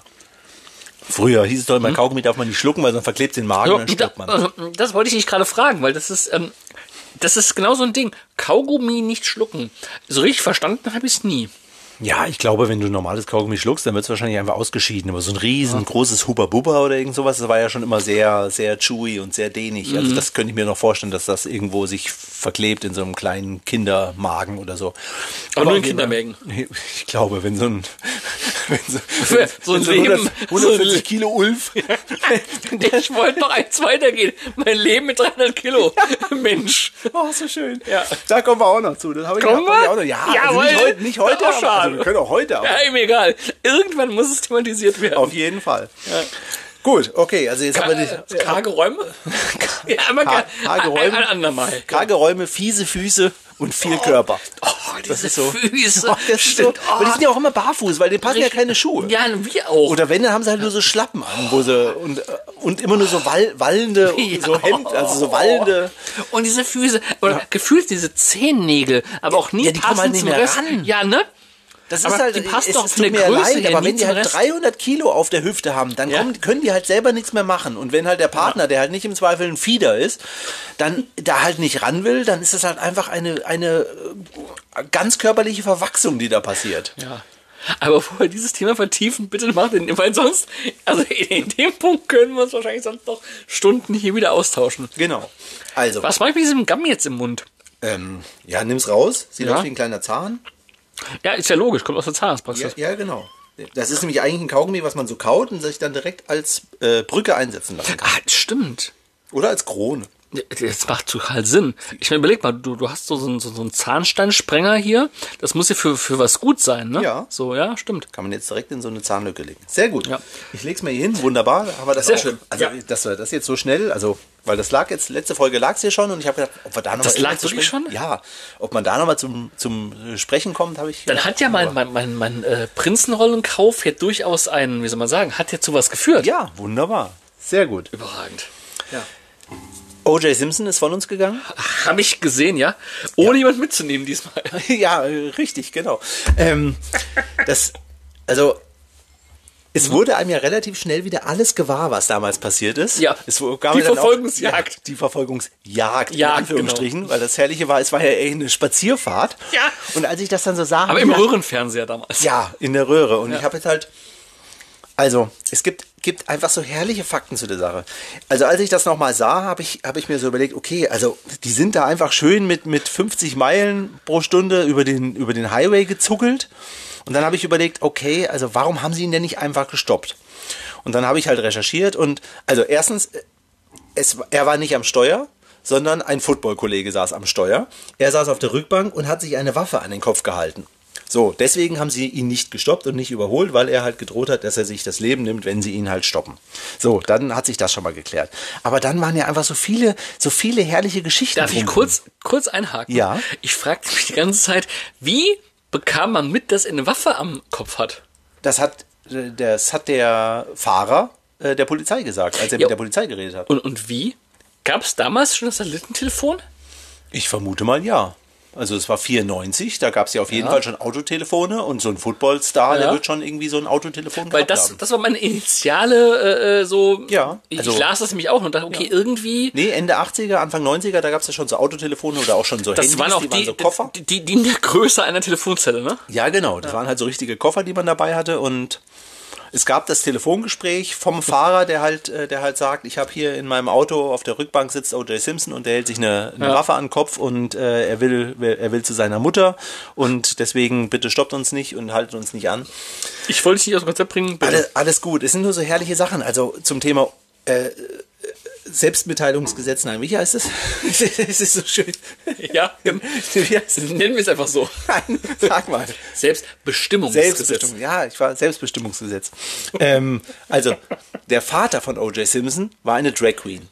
Früher hieß es doch immer, Hm? Kaugummi darf man nicht schlucken, weil sonst verklebt den Magen So, und dann stirbt da, man. also, das wollte ich dich gerade fragen, weil das ist, ähm, das ist genau so ein Ding. Kaugummi nicht schlucken. So richtig verstanden habe ich es nie. Ja, ich glaube, wenn du normales Kaugummi schluckst, dann wird es wahrscheinlich einfach ausgeschieden. Aber so ein riesengroßes Hubba Bubba oder irgend sowas, das war ja schon immer sehr, sehr chewy und sehr dehnig. Also das könnte ich mir noch vorstellen, dass das irgendwo sich verklebt in so einem kleinen Kindermagen oder so. Aber nur in auf jeden Fall- Kindermägen. Ich glaube, wenn so ein, wenn so, Für so ein wenn Leben- hundert, hundertvierzig Kilo Ulf. Ich wollte noch eins weitergehen. Mein Leben mit dreihundert Kilo. Mensch. Oh, so schön. Ja. Da kommen wir auch noch zu. Das habe ich, Kommen hab ich wir? auch noch. Ja, also Jawohl. nicht heute, nicht heute Auch aber, schade. also wir können auch heute, aber Ja, ihm egal. Irgendwann muss es thematisiert werden. auf jeden Fall. Gut, okay, also jetzt haben wir die, Karge Räume? Ja, aber Ka- karge Räume. ein andermal. karge Räume, fiese Füße und viel Körper. Oh, diese ist so. Füße. Oh, das ist so. Stimmt. Aber die sind ja auch immer barfuß, weil denen passen ja keine Schuhe. Ja, wir auch. Oder wenn, dann haben sie halt nur so Schlappen an, wo sie, und, äh, und immer nur so wall, wallende, Ja. so Hemd, also so wallende. Und diese Füße, oder gefühlt diese Zehennägel, aber auch nie Ja, die kommen passend halt nicht zum mehr Rest. ran. Ja, ne? Das Aber ist halt, die passt es, doch es von tut der mir Größe leid, her aber nie wenn die zum halt Rest. dreihundert Kilo auf der Hüfte haben, dann Ja. kommen, können die halt selber nichts mehr machen. Und wenn halt der Partner, der halt nicht im Zweifel ein Fieder ist, dann da halt nicht ran will, dann ist das halt einfach eine, eine äh, ganz körperliche Verwachsung, die da passiert. Ja. Aber bevor wir dieses Thema vertiefen, bitte macht den, weil sonst, also in dem Punkt können wir uns wahrscheinlich sonst noch Stunden hier wieder austauschen. Genau. Also, Was mache ich mit diesem Gamm jetzt im Mund? ähm, ja, nimm's raus. Sieht Ja. aus wie ein kleiner Zahn. Ja, ist ja logisch, kommt aus der Ja, Zahnarztpraxis. ja, genau. Das ist nämlich eigentlich ein Kaugummi, was man so kaut und sich dann direkt als äh, Brücke einsetzen lassen kann. Ah, stimmt. Oder als Krone. Das macht total Sinn. Ich meine, überleg mal, du, du hast so, so, einen- so, so einen Zahnsteinsprenger hier. Das muss ja für, für was gut sein, ne? Ja. So, ja, stimmt. Kann man jetzt direkt in so eine Zahnlücke legen. Sehr gut. Ja. Ich leg's mal hier hin. Wunderbar. Aber das Sehr auch, schön. Also, Ja. dass wir das jetzt so schnell, also, weil das lag jetzt, letzte Folge lag es hier schon und ich habe gedacht, ob wir da noch Das mal lag irgendwas zu wirklich sprechen- schon? Ja. Ob man da nochmal zum, zum äh, Sprechen kommt, habe ich. Dann hat ja mein, mein, mein, mein äh, Prinzenrollenkauf ja durchaus einen, wie soll man sagen, hat ja zu was geführt. Ja, wunderbar. Sehr gut. Überragend. Ja. O J Simpson ist von uns gegangen. Habe ich gesehen, ja? Ohne jemand mitzunehmen diesmal. Ja, äh, richtig, genau. Ähm, das, also, es wurde einem ja relativ schnell wieder alles gewahr, was damals passiert ist. Ja. Es wo- gab Die ja dann Verfolgungsjagd. Auch, ja, die Verfolgungsjagd, in Ja, Anführungsstrichen, weil das Herrliche war, es war ja eher eine Spazierfahrt. Ja. Und als ich das dann so sah, Aber hab im ich gedacht, Röhrenfernseher damals. ja, in der Röhre. Und Ja. ich habe jetzt halt, also, es gibt, gibt einfach so herrliche Fakten zu der Sache. Also, als ich das nochmal sah, habe ich, hab ich mir so überlegt, okay, also, die sind da einfach schön mit, mit fünfzig Meilen pro Stunde über den, über den Highway gezuckelt. Und dann habe ich überlegt, okay, also, warum haben sie ihn denn nicht einfach gestoppt? Und dann habe ich halt recherchiert und, also, erstens, es, er war nicht am Steuer, sondern ein Footballkollege saß am Steuer. Er saß auf der Rückbank und hat sich eine Waffe an den Kopf gehalten. So, deswegen haben sie ihn nicht gestoppt und nicht überholt, weil er halt gedroht hat, dass er sich das Leben nimmt, wenn sie ihn halt stoppen. So, dann hat sich das schon mal geklärt. Aber dann waren ja einfach so viele, so viele herrliche Geschichten. Darf ich drumherum. kurz, kurz einhaken? Ja. Ich fragte mich die ganze Zeit, wie bekam man mit, dass er eine Waffe am Kopf hat? Das hat, äh, das hat der Fahrer äh, der Polizei gesagt, als er Ja. mit der Polizei geredet hat. Und, und wie? Gab es damals schon das Satellitentelefon? Ich vermute mal ja. Also es war vierundneunzig, da gab es ja auf jeden Ja. Fall schon Autotelefone und so ein Footballstar, der Ja. wird schon irgendwie so ein Autotelefon Weil gehabt das, haben. das war meine initiale, äh, so. Ja, Ich, also- ich las das nämlich auch und dachte, okay, irgendwie. Nee, Ende achtziger, Anfang neunziger, da gab es ja schon so Autotelefone oder auch schon so Das Handys, waren auch die die, waren so Koffer. die, die, die in der Größe einer Telefonzelle, ne? Ja, genau, das waren halt so richtige Koffer, die man dabei hatte und Es gab das Telefongespräch vom Fahrer, der halt, äh, der halt sagt, ich habe hier in meinem Auto auf der Rückbank sitzt O J Simpson und der hält sich eine, eine Ja. Waffe an den Kopf und äh, er will, er will zu seiner Mutter und deswegen bitte stoppt uns nicht und haltet uns nicht an. Ich wollte dich nicht aus dem Konzept bringen. bitte. Alles, alles gut. Es sind nur so herrliche Sachen. Also zum Thema äh, Selbstmitteilungsgesetz. Nein, wie heißt es? Es ist so schön. Ja, Wie heißt es? nennen wir es einfach so. Nein, sag mal. Selbstbestimmungsgesetz. Selbstbestimmung. Ja, ich war Selbstbestimmungsgesetz. ähm, also, der Vater von O J Simpson war eine Drag Queen.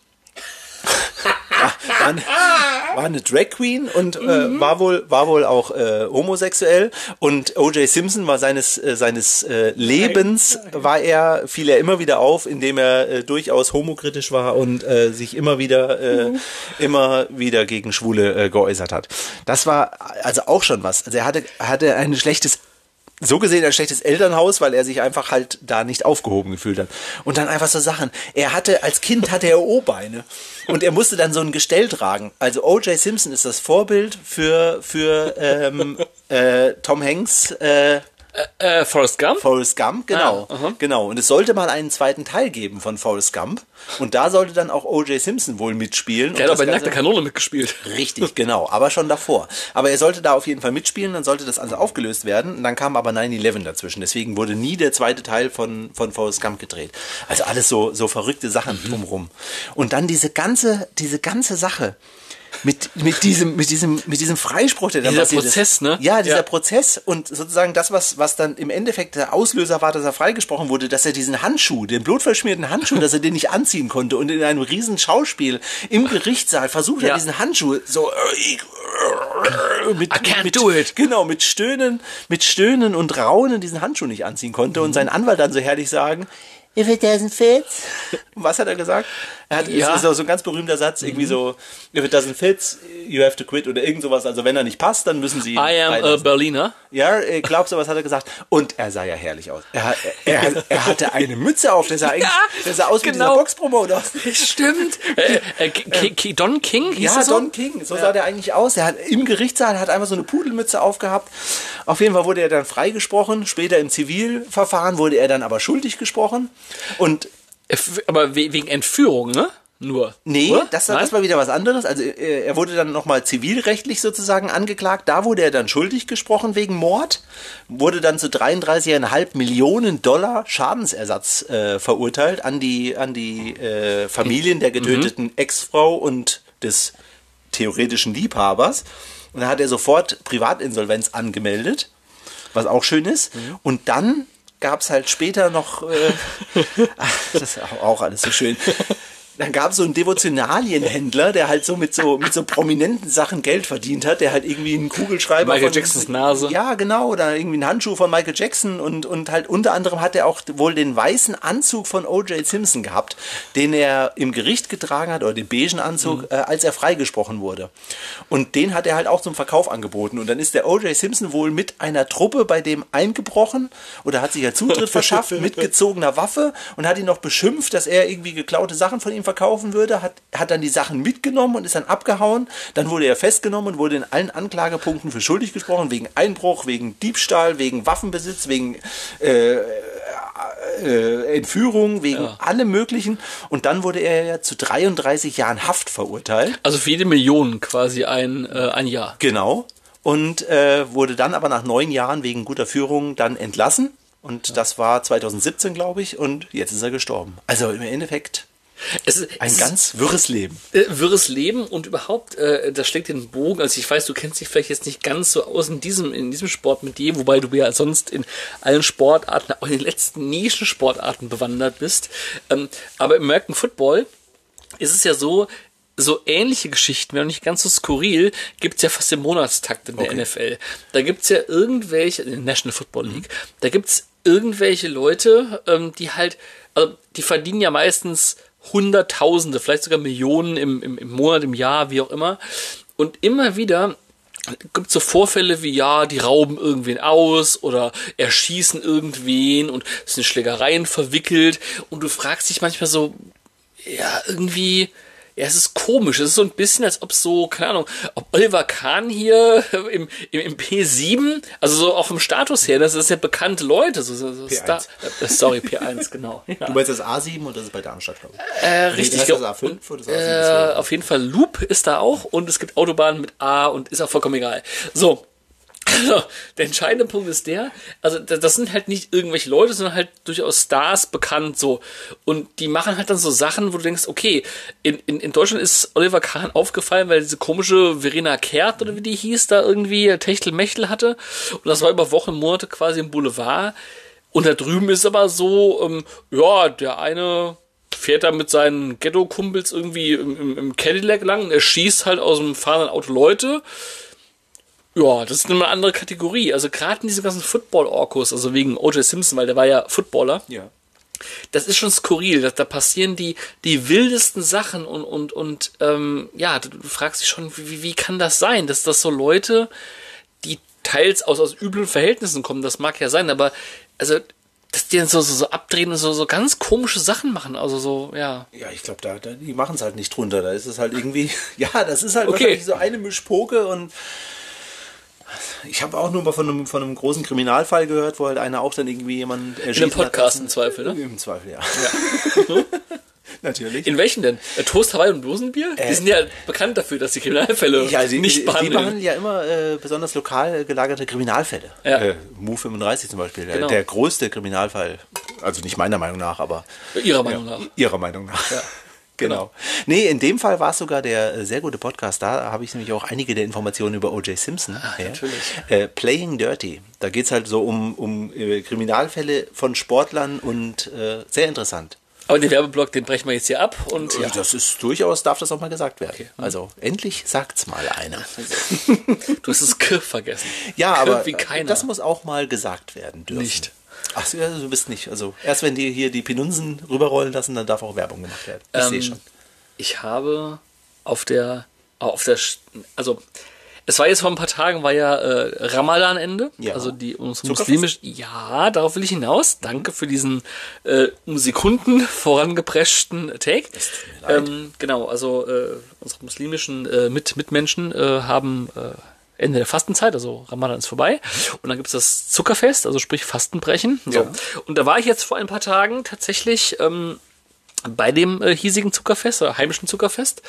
War, war, eine, war eine Drag Queen und äh, war wohl war wohl auch äh, homosexuell und O J Simpson war seines äh, seines äh, Lebens war er fiel er immer wieder auf, indem er äh, durchaus homokritisch war und äh, sich immer wieder äh, immer wieder gegen Schwule äh, geäußert hat. Das war also auch schon was. Also er hatte hatte ein schlechtes so gesehen ein schlechtes Elternhaus, weil er sich einfach halt da nicht aufgehoben gefühlt hat. Und dann einfach so Sachen. Er hatte, als Kind hatte er O-Beine. Und er musste dann so ein Gestell tragen. Also O J Simpson ist das Vorbild für, für ähm, äh, Tom Hanks, äh, Äh, Forrest Gump? Forrest Gump, genau. Ah, aha. Genau. Und es sollte mal einen zweiten Teil geben von Forrest Gump. Und da sollte dann auch O J Simpson wohl mitspielen. Der hat Und auch bei das Nackte Ganze- Kanone mitgespielt. Richtig, genau, aber schon davor. Aber er sollte da auf jeden Fall mitspielen, dann sollte das also aufgelöst werden. Und dann kam aber nine eleven dazwischen. Deswegen wurde nie der zweite Teil von, von Forrest Gump gedreht. Also alles so, so verrückte Sachen drumrum. Und dann diese ganze, diese ganze Sache. Mit, mit diesem, mit diesem, mit diesem Freispruch, der dann Dieser passiert Prozess, ist. ne? Ja, dieser Ja. Prozess und sozusagen das, was, was dann im Endeffekt der Auslöser war, dass er freigesprochen wurde, dass er diesen Handschuh, den blutverschmierten Handschuh, dass er den nicht anziehen konnte und in einem riesen Schauspiel im Gerichtssaal versucht Ja. er diesen Handschuh so äh, mit, I can't mit, do it. Genau, mit Stöhnen, mit Stöhnen und Raunen diesen Handschuh nicht anziehen konnte und sein Anwalt dann so herrlich sagen, if it doesn't fit. Was hat er gesagt? Er hat, Ja. es ist auch so ein ganz berühmter Satz, irgendwie so, if it doesn't fit, you have to quit oder irgend sowas. Also wenn er nicht passt, dann müssen sie ihn I am a freilassen. Berliner. Ja, ich glaube, sowas hat er gesagt. Und er sah ja herrlich aus. Er, er, er, er hatte eine Mütze auf, der sah, eigentlich, der sah aus wie genau. dieser Boxpromoter. Stimmt. äh, äh, K- K- Don King hieß Ja, er so? Don King, so sah der eigentlich aus. Er hat im Gerichtssaal hat einfach so eine Pudelmütze aufgehabt. Auf jeden Fall wurde er dann freigesprochen. Später im Zivilverfahren wurde er dann aber schuldig gesprochen. Und Äh, f- Aber we- wegen Entführung, ne? Nur. nee, Oder? das, Nein? das war wieder was anderes. Also äh, er wurde dann nochmal zivilrechtlich sozusagen angeklagt. Da wurde er dann schuldig gesprochen wegen Mord. Wurde dann zu dreiunddreißig Komma fünf Millionen Dollar Schadensersatz äh, verurteilt an die, an die äh, Familien der getöteten Ex-Frau und des theoretischen Liebhabers. Und da hat er sofort Privatinsolvenz angemeldet, was auch schön ist. Und dann gab es halt später noch, äh, ach, das ist auch alles so schön. Dann gab es so einen Devotionalienhändler, der halt so mit so mit so prominenten Sachen Geld verdient hat, der halt irgendwie einen Kugelschreiber Michael von Jacksons Nase. Ja, genau, oder irgendwie einen Handschuh von Michael Jackson und und halt unter anderem hat er auch wohl den weißen Anzug von O J Simpson gehabt, den er im Gericht getragen hat oder den beigen Anzug, Mhm. äh, als er freigesprochen wurde. Und den hat er halt auch zum Verkauf angeboten und dann ist der O J Simpson wohl mit einer Truppe bei dem eingebrochen oder hat sich ja Zutritt verschafft mit gezogener Waffe und hat ihn noch beschimpft, dass er irgendwie geklaute Sachen von ihm verkaufen würde, hat, hat dann die Sachen mitgenommen und ist dann abgehauen. Dann wurde er festgenommen und wurde in allen Anklagepunkten für schuldig gesprochen, wegen Einbruch, wegen Diebstahl, wegen Waffenbesitz, wegen äh, äh, Entführung, wegen Ja. allem Möglichen. Und dann wurde er ja zu dreiunddreißig Jahren Haft verurteilt. Also für jede Million quasi ein, äh, ein Jahr. Genau. Und äh, wurde dann aber nach neun Jahren wegen guter Führung dann entlassen. Und das war zweitausendsiebzehn, glaube ich. Und jetzt ist er gestorben. Also im Endeffekt Es ist, ein es ganz wirres Leben. ist, äh, wirres Leben und überhaupt, äh, das schlägt den Bogen. Also ich weiß, du kennst dich vielleicht jetzt nicht ganz so aus in diesem, in diesem Sport mit dir, wobei du ja sonst in allen Sportarten, auch in den letzten Nischensportarten bewandert bist. Ähm, aber im American Football ist es ja so, so ähnliche Geschichten, wenn auch nicht ganz so skurril, gibt's ja fast im Monatstakt in der Okay. N F L. Da gibt's ja irgendwelche, in der National Football League, da gibt's irgendwelche Leute, ähm, die halt, also die verdienen ja meistens Hunderttausende, vielleicht sogar Millionen im, im, im Monat, im Jahr, wie auch immer. Und immer wieder gibt es so Vorfälle wie, ja, die rauben irgendwen aus oder erschießen irgendwen und es sind Schlägereien verwickelt. Und du fragst dich manchmal so, ja, irgendwie, ja, es ist komisch. Es ist so ein bisschen, als ob so, keine Ahnung, ob Oliver Kahn hier im, im, im P sieben, also so auch vom Status her, das ist ja bekannte Leute. So, so, so P Star, eins. äh, sorry, P eins, genau. Ja. Du meinst das A sieben und das ist bei Darmstadt, glaube ich. Äh, richtig. Nee, das ist das A fünf oder das A sieben? Äh, auf jeden Fall Loop ist da auch und es gibt Autobahnen mit A und ist auch vollkommen egal. So. Also, der entscheidende Punkt ist der, also das sind halt nicht irgendwelche Leute, sondern halt durchaus Stars bekannt so. Und die machen halt dann so Sachen, wo du denkst, okay, in, in, in Deutschland ist Oliver Kahn aufgefallen, weil diese komische Verena Kehrt oder wie die hieß, da irgendwie Techtelmechtel hatte. Und das war über Wochen, Monate quasi im Boulevard. Und da drüben ist aber so, ähm, ja, der eine fährt da mit seinen Ghetto-Kumpels irgendwie im, im, im Cadillac lang und er schießt halt aus dem fahrenden Auto Leute. Ja, das ist eine andere Kategorie. Also gerade in diesen ganzen Football-Orkus, also wegen O J Simpson, weil der war ja Footballer. Ja. Das ist schon skurril. Da, da passieren die, die wildesten Sachen und, und, und ähm, ja, du fragst dich schon, wie, wie kann das sein, dass das so Leute, die teils aus, aus üblen Verhältnissen kommen, das mag ja sein, aber also, dass die dann so, so, so abdrehen und so, so ganz komische Sachen machen. Also so, ja. Ja, ich glaube, da, da, die machen es halt nicht drunter. Da ist es halt irgendwie, ja, das ist halt Okay. wahrscheinlich so eine Mischpoke und ich habe auch nur mal von einem, von einem großen Kriminalfall gehört, wo halt einer auch dann irgendwie jemanden In erschießen einem Podcast hat. im Zweifel, ne? Im Zweifel, ja. ja. Natürlich. In welchen denn? Äh, Toast, Hawaii und Dosenbier? Äh, die sind ja bekannt dafür, dass die Kriminalfälle ja, die, nicht die, die behandeln. behandeln ja immer äh, besonders lokal gelagerte Kriminalfälle. Ja. Äh, Mu fünfunddreißig zum Beispiel, der, Genau. der größte Kriminalfall, also nicht meiner Meinung nach, aber Ihrer Meinung ja, nach. Ihrer Meinung nach. Ja. Genau. Nee, in dem Fall war es sogar der äh, sehr gute Podcast. Da habe ich nämlich auch einige der Informationen über O J Simpson. Ah, her. natürlich. Äh, Playing Dirty. Da geht es halt so um, um äh, Kriminalfälle von Sportlern und äh, sehr interessant. Aber den Werbeblock, den brechen wir jetzt hier ab und ja. Das ist durchaus, darf das auch mal gesagt werden. Okay. Also endlich sagt's mal einer. Du hast das K vergessen. Ja, K aber wie keiner. das muss auch mal gesagt werden dürfen. Nicht. Ach, so, ja, du bist nicht. Also erst wenn die hier die Pinunsen rüberrollen lassen, dann darf auch Werbung gemacht werden. Ich Ähm, sehe schon. Ich habe auf der, auf der, also es war jetzt vor ein paar Tagen, war ja äh, Ramadan-Ende, Ja. also die unsere Zuckerfest? muslimisch, ja, darauf will ich hinaus. Danke für diesen äh, um Sekunden vorangepreschten Take. Es tut mir leid. Ähm, genau, also äh, unsere muslimischen äh, Mit Mitmenschen äh, haben äh, Ende der Fastenzeit, also Ramadan ist vorbei. Und dann gibt es das Zuckerfest, also sprich Fastenbrechen. So. Ja. Und da war ich jetzt vor ein paar Tagen tatsächlich ähm, bei dem äh, hiesigen Zuckerfest, oder heimischen Zuckerfest.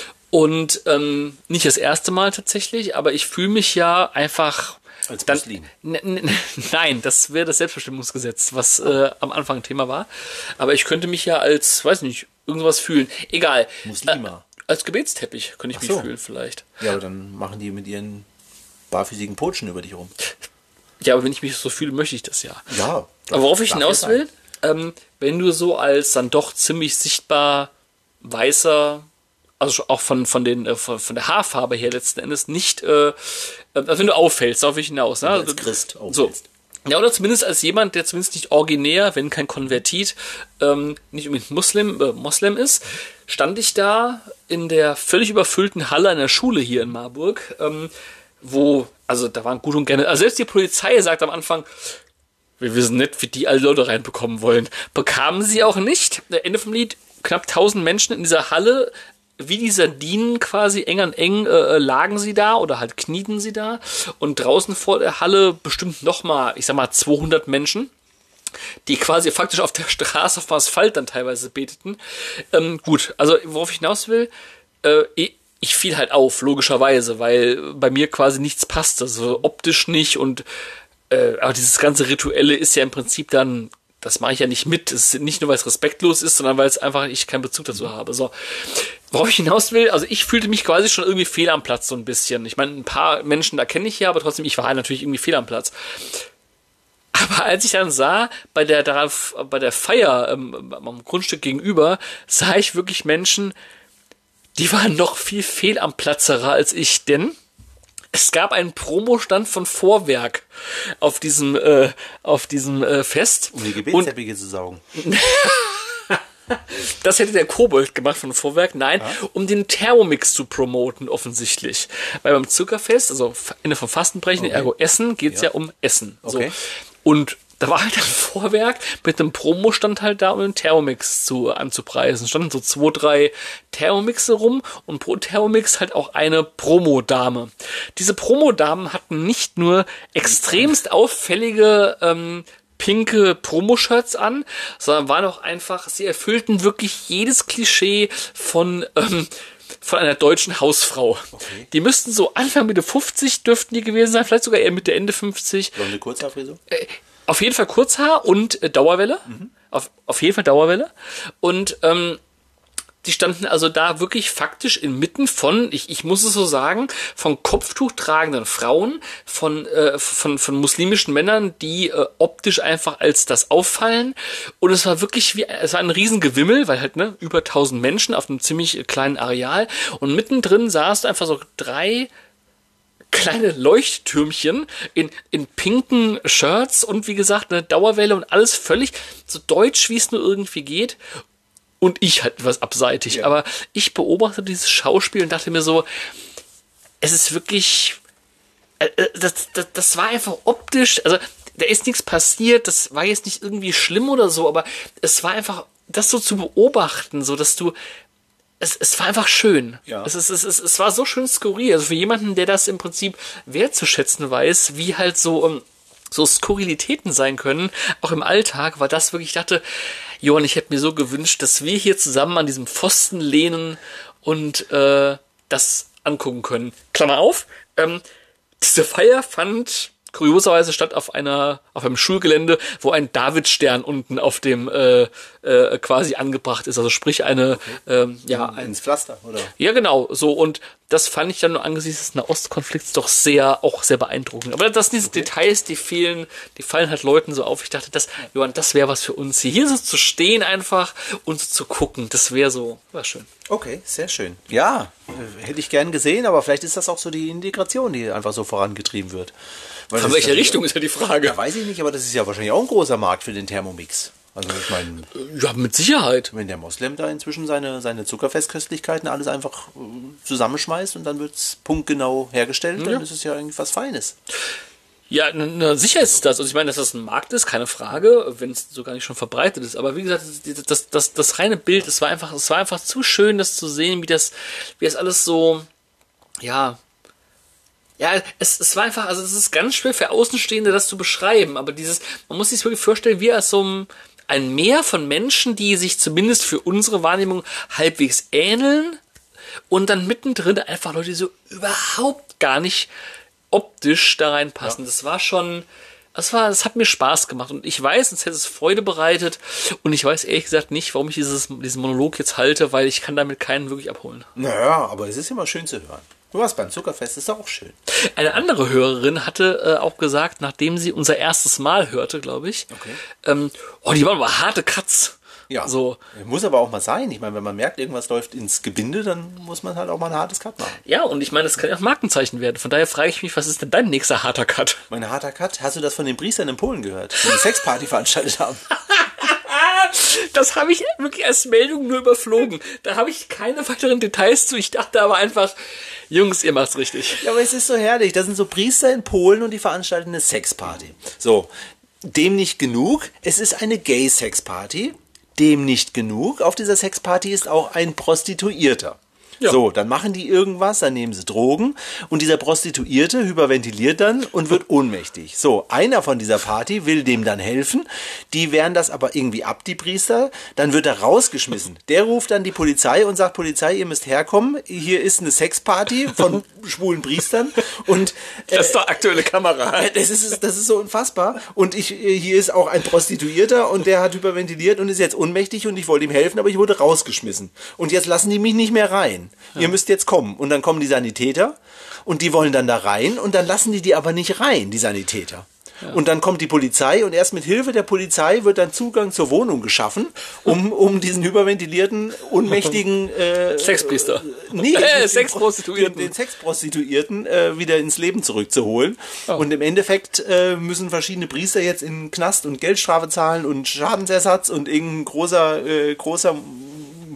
Und ähm, nicht das erste Mal tatsächlich, aber ich fühle mich ja einfach... Als dann, Muslim. n- n- Nein, das wäre das Selbstbestimmungsgesetz, was äh, am Anfang Thema war. Aber ich könnte mich ja als, weiß nicht, irgendwas fühlen. Egal. Muslima. Äh, als Gebetsteppich könnte ich Ach mich so. fühlen vielleicht. Ja, aber dann machen die mit ihren barfüßigen Potschen über dich rum. Ja, aber wenn ich mich so fühle, möchte ich das ja. Ja. Aber worauf ich darf hinaus ja will, ähm, wenn du so als dann doch ziemlich sichtbar weißer, also auch von, von, den, äh, von, von der Haarfarbe her letzten Endes nicht, äh, also wenn du auffällst, darauf will ich hinaus. Ne? als Also, Christ so. auffällst. Ja, oder zumindest als jemand, der zumindest nicht originär, wenn kein Konvertit, ähm, nicht unbedingt Muslim, äh, Moslem ist, stand ich da in der völlig überfüllten Halle einer Schule hier in Marburg, ähm, wo, also da waren gut und gerne, also selbst die Polizei sagt am Anfang, wir wissen nicht, wie die alle Leute reinbekommen wollen. Bekamen sie auch nicht. Der Ende vom Lied, knapp tausend Menschen in dieser Halle, wie die Sardinen quasi eng an eng äh, lagen sie da oder halt knieten sie da. Und draußen vor der Halle bestimmt nochmal, ich sag mal, zweihundert Menschen, die quasi faktisch auf der Straße auf dem Asphalt dann teilweise beteten. Ähm, gut, also worauf ich hinaus will, äh, ich, ich fiel halt auf, logischerweise, weil bei mir quasi nichts passt. Also optisch nicht und äh, aber dieses ganze Rituelle ist ja im Prinzip dann, das mache ich ja nicht mit. Es ist nicht nur, weil es respektlos ist, sondern weil es einfach ich keinen Bezug dazu habe. So, worauf ich hinaus will, also ich fühlte mich quasi schon irgendwie fehl am Platz so ein bisschen. Ich meine, ein paar Menschen da kenne ich ja, aber trotzdem, ich war halt natürlich irgendwie fehl am Platz. Aber als ich dann sah, bei der, darauf, bei der Feier ähm, am Grundstück gegenüber, sah ich wirklich Menschen, die waren noch viel fehl am Platzerer als ich, denn es gab einen Promostand von Vorwerk auf diesem, äh, auf diesem äh, Fest. Um die Und Gebetsteppiche zu saugen. das hätte der Kobold gemacht von Vorwerk. Nein, um den Thermomix zu promoten, offensichtlich. Weil beim Zuckerfest, also Ende vom Fastenbrechen, Okay. ergo Essen, geht es Ja. ja um Essen. So. Okay. Und da war halt ein Vorwerk mit einem Promo-Stand halt da, um den Thermomix zu, anzupreisen. Standen so zwei, drei Thermomixe rum und pro Thermomix halt auch eine Promo-Dame. Diese Promo-Damen hatten nicht nur extremst auffällige ähm, pinke Promo-Shirts an, sondern waren auch einfach, sie erfüllten wirklich jedes Klischee von ähm, von einer deutschen Hausfrau. Okay. Die müssten so Anfang Mitte fünfzig dürften die gewesen sein, vielleicht sogar eher Mitte Ende fünfzig. Blonde Kurzhaarfrisur? Äh, auf jeden Fall Kurzhaar und äh, Dauerwelle. Mhm. Auf, auf jeden Fall Dauerwelle. Und ähm, die standen also da wirklich faktisch inmitten von, ich, ich muss es so sagen, von Kopftuch tragenden Frauen, von, äh, von, von muslimischen Männern, die äh, optisch einfach als das auffallen. Und es war wirklich wie, es war ein Riesengewimmel, weil halt, ne, über tausend Menschen auf einem ziemlich kleinen Areal. Und mittendrin saßen einfach so drei kleine Leuchttürmchen in, in pinken Shirts und wie gesagt, eine Dauerwelle und alles völlig so deutsch, wie es nur irgendwie geht. Und ich halt etwas abseitig. Ja. Aber ich beobachte dieses Schauspiel und dachte mir so, es ist wirklich, äh, das, das, das war einfach optisch, also da ist nichts passiert, das war jetzt nicht irgendwie schlimm oder so, aber es war einfach, das so zu beobachten, so dass du, es, es war einfach schön. Ja. Es, es, es, es, es war so schön skurril. Also für jemanden, der das im Prinzip wertzuschätzen weiß, wie halt so, um, so Skurrilitäten sein können, auch im Alltag, war das wirklich, ich dachte, Johann, ich hätte mir so gewünscht, dass wir hier zusammen an diesem Pfosten lehnen und äh, das angucken können. Klammer auf, ähm, diese Feier fand kurioserweise statt auf einer auf einem Schulgelände, wo ein Davidstern unten auf dem äh, äh, quasi angebracht ist, also sprich eine okay. ähm, ja ein, ins Pflaster oder ja genau so, und das fand ich dann nur angesichts des Nahostkonflikts doch sehr auch sehr beeindruckend. Aber das sind diese okay. Details, die fehlen, die fallen halt Leuten so auf. Ich dachte, das Johann, das wäre was für uns hier, hier so zu stehen einfach und so zu gucken, das wäre so, war schön. Okay, sehr schön. Ja, hätte ich gern gesehen, aber vielleicht ist das auch so die Integration, die einfach so vorangetrieben wird. Weil in welche Richtung ist ja die Frage. Ja, weiß ich nicht, aber das ist ja wahrscheinlich auch ein großer Markt für den Thermomix. Also ich meine... Ja, mit Sicherheit. Wenn der Moslem da inzwischen seine, seine Zuckerfestköstlichkeiten alles einfach zusammenschmeißt und dann wird es punktgenau hergestellt, ja. Dann ist es ja eigentlich was Feines. Ja, na, sicher ist es das. Also ich meine, dass das ein Markt ist, keine Frage, wenn es so gar nicht schon verbreitet ist. Aber wie gesagt, das, das, das, das reine Bild, es war einfach, es war einfach zu schön, das zu sehen, wie das, wie das alles so, ja... Ja, es, es war einfach, also es ist ganz schwer für Außenstehende, das zu beschreiben, aber dieses, man muss sich wirklich vorstellen, wie als so ein, ein Meer von Menschen, die sich zumindest für unsere Wahrnehmung halbwegs ähneln und dann mittendrin einfach Leute, die so überhaupt gar nicht optisch da reinpassen. Ja. Das war schon, das war, das hat mir Spaß gemacht und ich weiß, es hätte es Freude bereitet und ich weiß ehrlich gesagt nicht, warum ich dieses, diesen Monolog jetzt halte, weil ich kann damit keinen wirklich abholen. Naja, aber es ist immer schön zu hören. Du warst beim Zuckerfest, ist doch auch schön. Eine andere Hörerin hatte äh, auch gesagt, nachdem sie unser erstes Mal hörte, glaube ich, okay. ähm, oh, die waren aber harte Cuts. Ja, so. Muss aber auch mal sein. Ich meine, wenn man merkt, irgendwas läuft ins Gebinde, dann muss man halt auch mal ein hartes Cut machen. Ja, und ich meine, das kann ja auch Markenzeichen werden. Von daher frage ich mich, was ist denn dein nächster harter Cut? Mein harter Cut? Hast du das von den Priestern in Polen gehört, die eine Sexparty veranstaltet haben? Das habe ich wirklich als Meldung nur überflogen. Da habe ich keine weiteren Details zu. Ich dachte aber einfach, Jungs, ihr macht's richtig. Ja, aber es ist so herrlich. Das sind so Priester in Polen und die veranstalten eine Sexparty. So, dem nicht genug. Es ist eine Gay-Sexparty. Dem nicht genug. Auf dieser Sexparty ist auch ein Prostituierter. Ja. So, dann machen die irgendwas, dann nehmen sie Drogen und dieser Prostituierte hyperventiliert dann und wird ohnmächtig. So, einer von dieser Party will dem dann helfen, die wehren das aber irgendwie ab, die Priester, dann wird er rausgeschmissen. Der ruft dann die Polizei und sagt, Polizei, ihr müsst herkommen, hier ist eine Sexparty von schwulen Priestern und... Äh, das ist doch aktuelle Kamera. Das ist, das ist so unfassbar und ich, hier ist auch ein Prostituierter und der hat hyperventiliert und ist jetzt ohnmächtig und ich wollte ihm helfen, aber ich wurde rausgeschmissen. Und jetzt lassen die mich nicht mehr rein. Ja. Ihr müsst jetzt kommen. Und dann kommen die Sanitäter und die wollen dann da rein und dann lassen die die aber nicht rein, die Sanitäter. Ja. Und dann kommt die Polizei und erst mit Hilfe der Polizei wird dann Zugang zur Wohnung geschaffen, um, um diesen hyperventilierten, ohnmächtigen äh, Sexpriester. Äh, nee, äh, Sexprostituierten. Den, den Sexprostituierten äh, wieder ins Leben zurückzuholen. Oh. Und im Endeffekt äh, müssen verschiedene Priester jetzt in den Knast und Geldstrafe zahlen und Schadensersatz und irgendein großer, äh, großer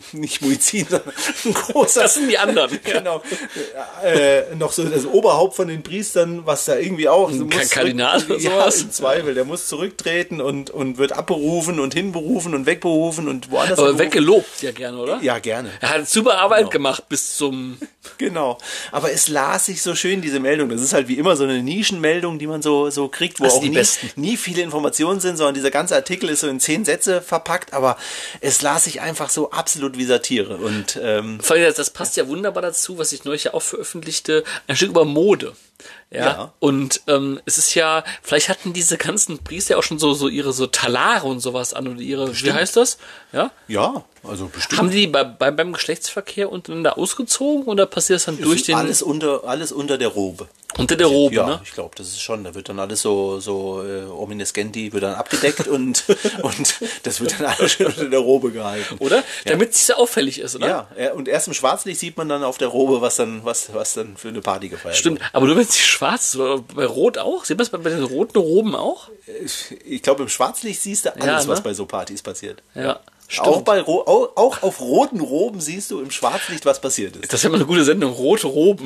nicht Muizin, sondern ein großer. Das sind die anderen. Genau. Äh, noch so das Oberhaupt von den Priestern, was da irgendwie auch. So Kein Kardinal oder ja, sowas. im Zweifel. Der muss zurücktreten und, und wird abberufen und hinberufen und wegberufen und woanders. Aber abberufen. weggelobt ja gerne, oder? Ja, gerne. Er hat super Arbeit Genau. gemacht bis zum... Genau. Aber es las sich so schön, diese Meldung. Das ist halt wie immer so eine Nischenmeldung, die man so, so kriegt, wo Das sind auch die nie, besten. nie viele Informationen sind, sondern dieser ganze Artikel ist so in zehn Sätze verpackt, aber es las sich einfach so absolut wie Satire. Und ähm, Vor allem, das- das passt ja wunderbar dazu, was ich neulich ja auch veröffentlichte, ein Stück über Mode. Ja. Ja. Und ähm, es ist ja, vielleicht hatten diese ganzen Priester auch schon so, so ihre so Talare und sowas an oder ihre, wie heißt das? Ja. ja, also bestimmt. Haben die bei, bei, beim Geschlechtsverkehr untereinander ausgezogen oder passiert das dann durch den alles unter, alles unter der Robe. unter der Robe, Ja, ne? ich glaube, das ist schon. Da wird dann alles so, so äh, Ominescenti wird dann abgedeckt und, und das wird dann alles schön unter der Robe gehalten. Oder? Damit es so auffällig ist, oder? Ja, ja, und erst im Schwarzlicht sieht man dann auf der Robe, was dann, was, was dann für eine Party gefeiert Stimmt, aber nur wenn es schwarz ist, oder bei Rot auch? Sieht man das bei, bei den roten Roben auch? wird. Ich glaube, im Schwarzlicht siehst du alles, Ja, ne? was bei so Partys passiert. Ja. Auch, bei, Ro- auch, auch auf roten Roben siehst du im Schwarzlicht, was passiert ist. Das wäre mal eine gute Sendung, Rote Roben.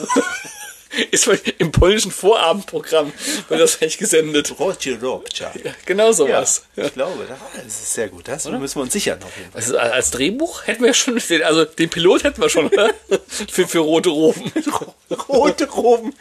Ist mal im polnischen Vorabendprogramm, wird das eigentlich gesendet. Rocie Robcia. Genau Ja, sowas. Ja. ich glaube, das ist sehr gut. Das müssen wir uns sichern auf jeden Fall. Also als Drehbuch hätten wir ja schon, den, also den Pilot hätten wir schon, oder? Für, für Rote Roben. Rote Roben.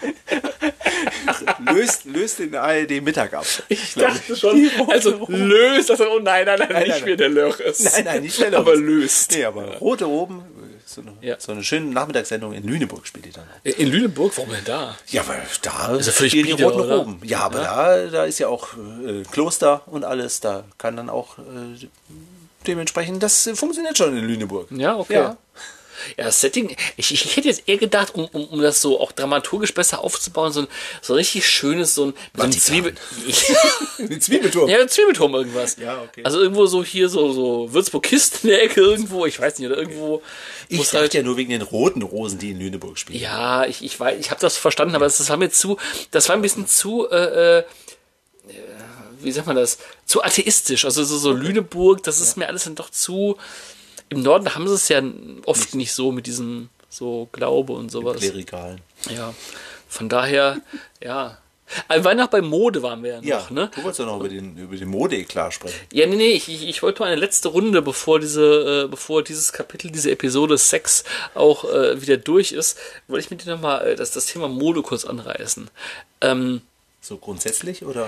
löst, löst den A R D Mittag ab. Ich dachte schon, also löst, also, oh nein, nein, nein, Nein, nicht nein, wie der Löch ist. Nein, nein, nicht schneller. Aber löst. Nee, aber Rote Roben, so eine, Ja. so eine schöne Nachmittagssendung in Lüneburg spielt die dann auch. In Lüneburg, warum denn da? Ja, weil da Ist ja völlig spielen die bieder, Roten oder? Roben. Ja, aber Da, da ist ja auch äh, Kloster und alles. Da kann dann auch äh, dementsprechend, das äh, funktioniert schon in Lüneburg. Ja, okay. Ja. Ja, das Setting, ich, ich hätte jetzt eher gedacht, um, um, um das so auch dramaturgisch besser aufzubauen, so ein, so ein richtig schönes, so ein, so ein Vatikan. Zwiebel... Ein Zwiebelturm. Ja, ein Zwiebelturm irgendwas. Ja, okay. Also irgendwo so hier, so, so Würzburg-Kist in der Ecke irgendwo, ich weiß nicht, oder irgendwo... Ich wo's dachte ja nur wegen den roten Rosen, die in Lüneburg spielen. Ja, ich, ich weiß, ich habe das verstanden, aber das, das war mir zu, das war ein bisschen zu, äh, äh, wie sagt man das, zu atheistisch. Also so, so Lüneburg, das ist mir alles dann doch zu, im Norden haben sie es ja oft nicht so mit diesem so Glaube und sowas. Klerikalen. Ja, von daher, ja. Aber weil noch bei Mode waren wir ja noch, Ja, ne? du wolltest doch noch über den, über den Mode-Eklat sprechen. Ja, nee, nee, ich, ich, ich wollte mal eine letzte Runde, bevor diese, äh, bevor dieses Kapitel, diese Episode Sex auch äh, wieder durch ist, wollte ich mit dir nochmal äh, das, das Thema Mode kurz anreißen. Ähm, So grundsätzlich oder?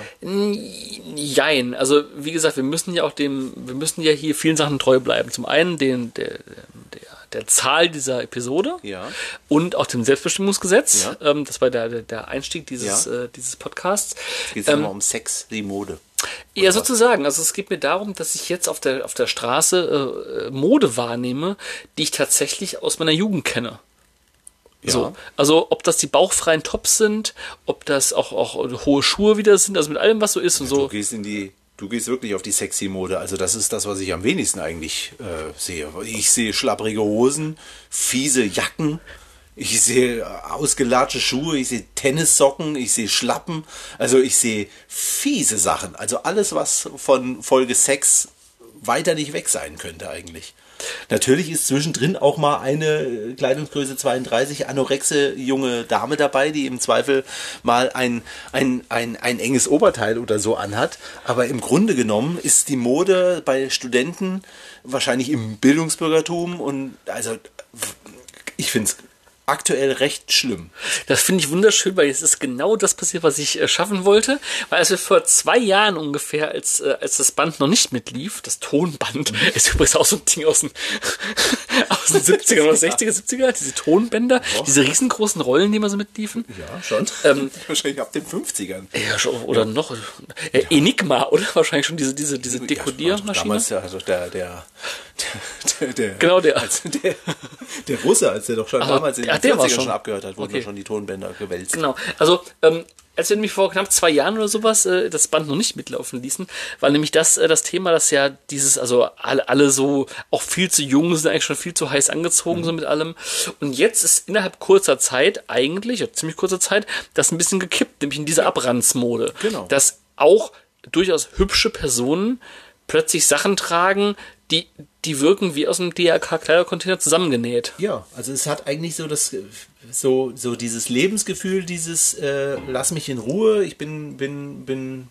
jein, also wie gesagt, wir müssen ja auch dem, wir müssen ja hier vielen Sachen treu bleiben. Zum einen den, der, der, der Zahl dieser Episode Ja. und auch dem Selbstbestimmungsgesetz. Ja. Ähm, das war der, der- der Einstieg dieses, Ja. äh, dieses Podcasts. Es geht immer um Sex, die Mode. Ja, sozusagen. Also es geht mir darum, dass ich jetzt auf der, auf der Straße äh, Mode wahrnehme, die ich tatsächlich aus meiner Jugend kenne. Ja. So. Also ob das die bauchfreien Tops sind, ob das auch, auch hohe Schuhe wieder sind, also mit allem, was so ist und Du so. gehst in die, du gehst wirklich auf die sexy Mode. Also das ist das, was ich am wenigsten eigentlich äh, sehe. Ich sehe schlapprige Hosen, fiese Jacken. Ich sehe ausgelatschte Schuhe, ich sehe Tennissocken, ich sehe Schlappen. Also ich sehe fiese Sachen. Also alles, was von Folge Sex weiter nicht weg sein könnte eigentlich. Natürlich ist zwischendrin auch mal eine Kleidungsgröße zweiunddreißig anorexe junge Dame dabei, die im Zweifel mal ein, ein, ein, ein enges Oberteil oder so anhat. Aber im Grunde genommen ist die Mode bei Studenten wahrscheinlich im Bildungsbürgertum und also ich finde es aktuell recht schlimm. Das finde ich wunderschön, weil es ist genau das passiert, was ich äh, schaffen wollte. Weil als wir vor zwei Jahren ungefähr, als, äh, als das Band noch nicht mitlief, das Tonband, ist übrigens auch so ein Ding aus den, aus den siebzigern oder sechziger, siebziger, diese Tonbänder, diese riesengroßen Rollen, die immer so mitliefen. Ja, schon. Ähm, Wahrscheinlich ab den fünfzigern. Ja, schon, oder noch. Äh, Enigma, oder? Wahrscheinlich schon diese, diese, diese Dekodiermaschine. Damals ja, also der, der, der, der, Genau, der. als der, der Russe, als der doch schon Ach, damals in den ach, der war vierzigern schon. schon abgehört hat, wurden Okay. da schon die Tonbänder gewälzt. Genau. Also, ähm, als wir nämlich vor knapp zwei Jahren oder sowas äh, das Band noch nicht mitlaufen ließen, war nämlich das äh, das Thema, dass ja dieses, also alle, alle so auch viel zu jung sind, eigentlich schon viel zu heiß angezogen Mhm. so mit allem. Und jetzt ist innerhalb kurzer Zeit eigentlich, oder ziemlich kurzer Zeit, das ein bisschen gekippt, nämlich in diese Abrandsmode. Genau. Dass auch durchaus hübsche Personen plötzlich Sachen tragen, die die wirken wie aus einem D R K-Kleidercontainer zusammengenäht. Ja, also es hat eigentlich so das so so dieses Lebensgefühl, dieses äh, lass mich in Ruhe, ich bin bin bin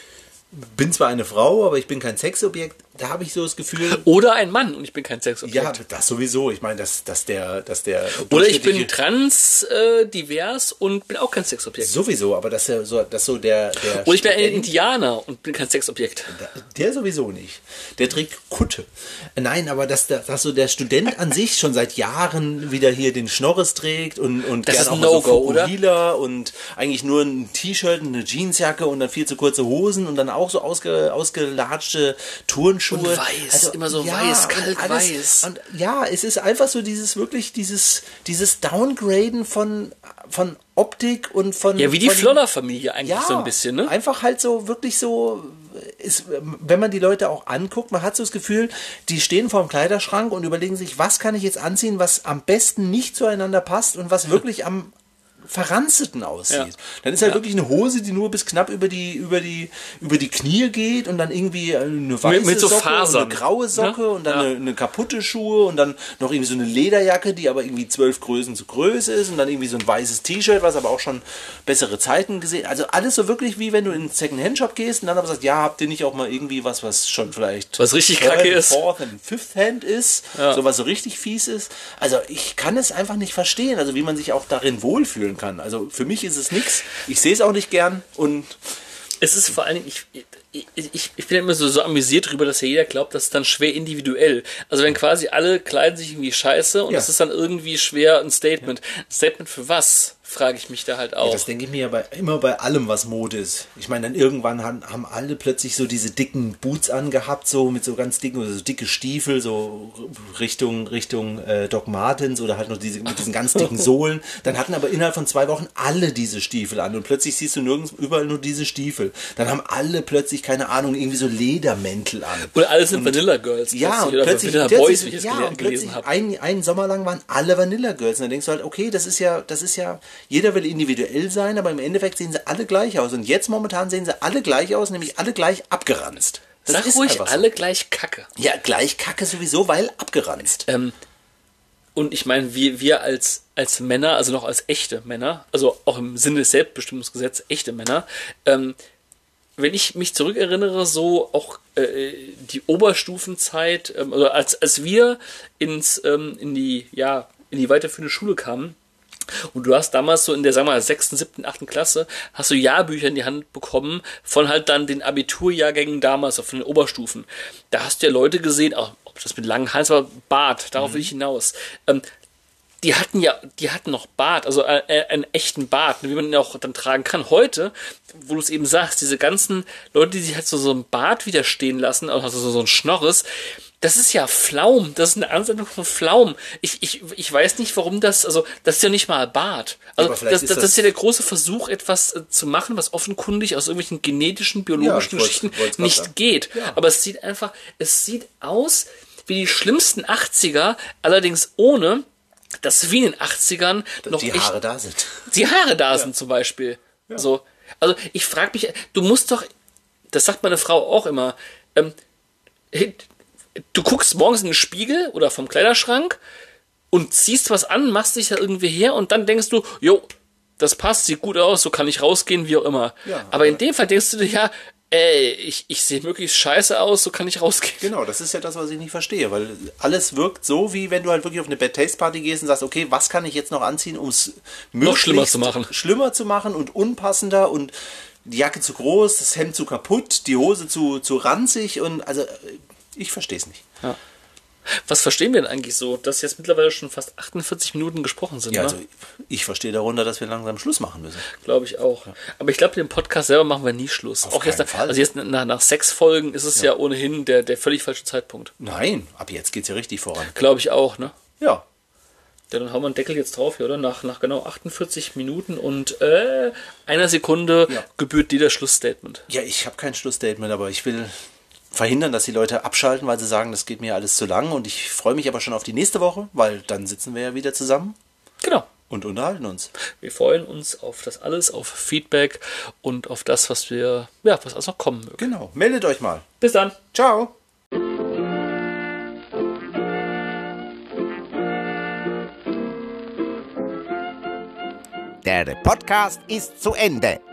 bin zwar eine Frau, aber ich bin kein Sexobjekt. Da habe ich so das Gefühl. Oder ein Mann und ich bin kein Sexobjekt. Ja, das sowieso. Ich meine, dass, dass der, dass der. Oder ich bin trans, äh, divers und bin auch kein Sexobjekt. Sowieso, aber dass er so, dass so der, der. Oder ich bin ein Indianer und bin kein Sexobjekt. Der sowieso nicht. Der trägt Kutte. Nein, aber dass, der, dass so der Student an sich schon seit Jahren wieder hier den Schnorres trägt und, und das gern ist auch ein mal so No-Go, oder? Fukuhila und eigentlich nur ein T-Shirt, eine Jeansjacke und dann viel zu kurze Hosen und dann auch so ausge, ausgelatschte Turnschuhe. Und weiß, immer so weiß, kalt und alles, weiß. Und ja, es ist einfach so dieses wirklich dieses dieses Downgraden von von Optik und von Ja, wie die von, Flodder-Familie eigentlich ja, so ein bisschen, ne? Einfach halt so wirklich so ist, wenn man die Leute auch anguckt, man hat so das Gefühl, die stehen vor dem Kleiderschrank und überlegen sich, was kann ich jetzt anziehen, was am besten nicht zueinander passt und was wirklich am verranzten aussieht. Ja. Dann ist halt Ja. wirklich eine Hose, die nur bis knapp über die über die über die Knie geht und dann irgendwie eine weiße Mit- mit so Socke Fasern. und eine graue Socke Ja. und dann Ja. eine, eine kaputte Schuhe und dann noch irgendwie so eine Lederjacke, die aber irgendwie zwölf Größen zu Größe ist und dann irgendwie so ein weißes T-Shirt, was aber auch schon bessere Zeiten gesehen. Also alles so wirklich wie wenn du in einen Second-Hand-Shop gehst und dann aber sagst, ja, habt ihr nicht auch mal irgendwie was, was schon vielleicht Was richtig Third, kacke ist. Fourth and Fifth Hand ist, Ja. so was so richtig fies ist. Also ich kann es einfach nicht verstehen, also wie man sich auch darin wohlfühlen kann. Also für mich ist es nichts. Ich sehe es auch nicht gern und Es ist vor allen Dingen, ich, ich, ich, ich bin immer so, so amüsiert drüber, dass ja jeder glaubt, das ist dann schwer individuell. Also wenn quasi alle kleiden sich irgendwie scheiße und Ja. das ist dann irgendwie schwer ein Statement. Ein Statement für was, frage ich mich da halt auch. ja, das denke ich mir ja bei, immer bei allem, was Mode ist. Ich meine, dann irgendwann haben, haben alle plötzlich so diese dicken Boots angehabt, so mit so ganz dicken, oder so dicke Stiefel, so Richtung, Richtung äh, Doc Martens oder halt noch diese, mit diesen ganz dicken Sohlen. Dann hatten aber innerhalb von zwei Wochen alle diese Stiefel an und plötzlich siehst du nirgends überall nur diese Stiefel. Dann haben alle plötzlich, keine Ahnung, irgendwie so Ledermäntel an. Oder alle sind Vanilla Girls. Ja, und oder plötzlich, Vanilla plötzlich, Boys, wie ich es ja, gele und plötzlich gelesen habe. ein, einen Sommer lang waren alle Vanilla Girls. Und dann denkst du halt, okay, das ist ja, das ist ja, jeder will individuell sein, aber im Endeffekt sehen sie alle gleich aus. Und jetzt momentan sehen sie alle gleich aus, nämlich alle gleich abgeranzt. Das Sag ist ruhig, einfach so. alle gleich Kacke. Ja, gleich Kacke sowieso, weil abgeranzt. Ähm, und ich meine, wir, wir als, als Männer, also noch als echte Männer, also auch im Sinne des Selbstbestimmungsgesetzes echte Männer, ähm, wenn ich mich zurückerinnere, so auch äh, die Oberstufenzeit, ähm, also als, als wir ins, ähm, in die, ja, in die weiterführende Schule kamen, und du hast damals so in der, sagen wir mal, sechsten, siebten, achten Klasse, hast du Jahrbücher in die Hand bekommen von halt dann den Abiturjahrgängen damals, von den Oberstufen. Da hast du ja Leute gesehen, auch ob das mit langen Hals war, Bart, darauf will ich hinaus. Ähm, die hatten ja, die hatten noch Bart, also äh, äh, einen echten Bart, wie man ihn auch dann tragen kann. Heute, wo du es eben sagst, diese ganzen Leute, die sich halt so, so ein Bart wieder stehen lassen, also so, so ein Schnorres, das ist ja Flaum, das ist eine Anwendung von Flaum. Ich, ich, ich weiß nicht, warum das, also das ist ja nicht mal Bart. Also Aber vielleicht das, ist das, das das- ist ja der große Versuch, etwas äh, zu machen, was offenkundig aus irgendwelchen genetischen, biologischen Ja, ich wollt's- Geschichten wollt's grad nicht sagen. geht. Ja. Aber es sieht einfach, es sieht aus wie die schlimmsten achtziger, allerdings ohne, dass wie in den achtzigern noch die echt Haare da sind. die Haare da sind zum Beispiel. So. Also ich frage mich, du musst doch, das sagt meine Frau auch immer, ähm, hey, du guckst morgens in den Spiegel oder vom Kleiderschrank und ziehst was an, machst dich da irgendwie her und dann denkst du, jo, das passt, sieht gut aus, so kann ich rausgehen, wie auch immer. Ja, aber, aber- in dem Fall denkst du dir, ja, ey, ich, ich sehe möglichst scheiße aus, so kann ich rausgehen. Genau, das ist ja das, was ich nicht verstehe, weil alles wirkt so, wie wenn du halt wirklich auf eine Bad Taste Party gehst und sagst, okay, was kann ich jetzt noch anziehen, um es Noch schlimmer zu machen. schlimmer zu machen und unpassender und die Jacke zu groß, das Hemd zu kaputt, die Hose zu, zu ranzig und also ich verstehe es nicht. Ja. Was verstehen wir denn eigentlich so, dass jetzt mittlerweile schon fast achtundvierzig Minuten gesprochen sind? Ja, ne? also ich verstehe darunter, dass wir langsam Schluss machen müssen. Glaube ich auch. Aber ich glaube, den Podcast selber machen wir nie Schluss. Auf auch jetzt, keinen Fall. Also jetzt nach, nach sechs Folgen ist es ja, ohnehin der, der völlig falsche Zeitpunkt. Nein, ab jetzt geht es ja richtig voran. Glaube ich auch, ne? Ja, Ja, dann hauen wir einen Deckel jetzt drauf, hier, oder? Nach, nach genau achtundvierzig Minuten und äh, einer Sekunde Ja. gebührt dir das Schlussstatement. ja ich habe kein Schlussstatement, aber ich will verhindern, dass die Leute abschalten, weil sie sagen, das geht mir alles zu lang und ich freue mich aber schon auf die nächste Woche, weil dann sitzen wir ja wieder zusammen Genau. und unterhalten uns. Wir freuen uns auf das alles, auf Feedback und auf das, was wir, ja, was alles noch kommen möge. Genau, meldet euch mal. Bis dann. Ciao. Der Podcast ist zu Ende.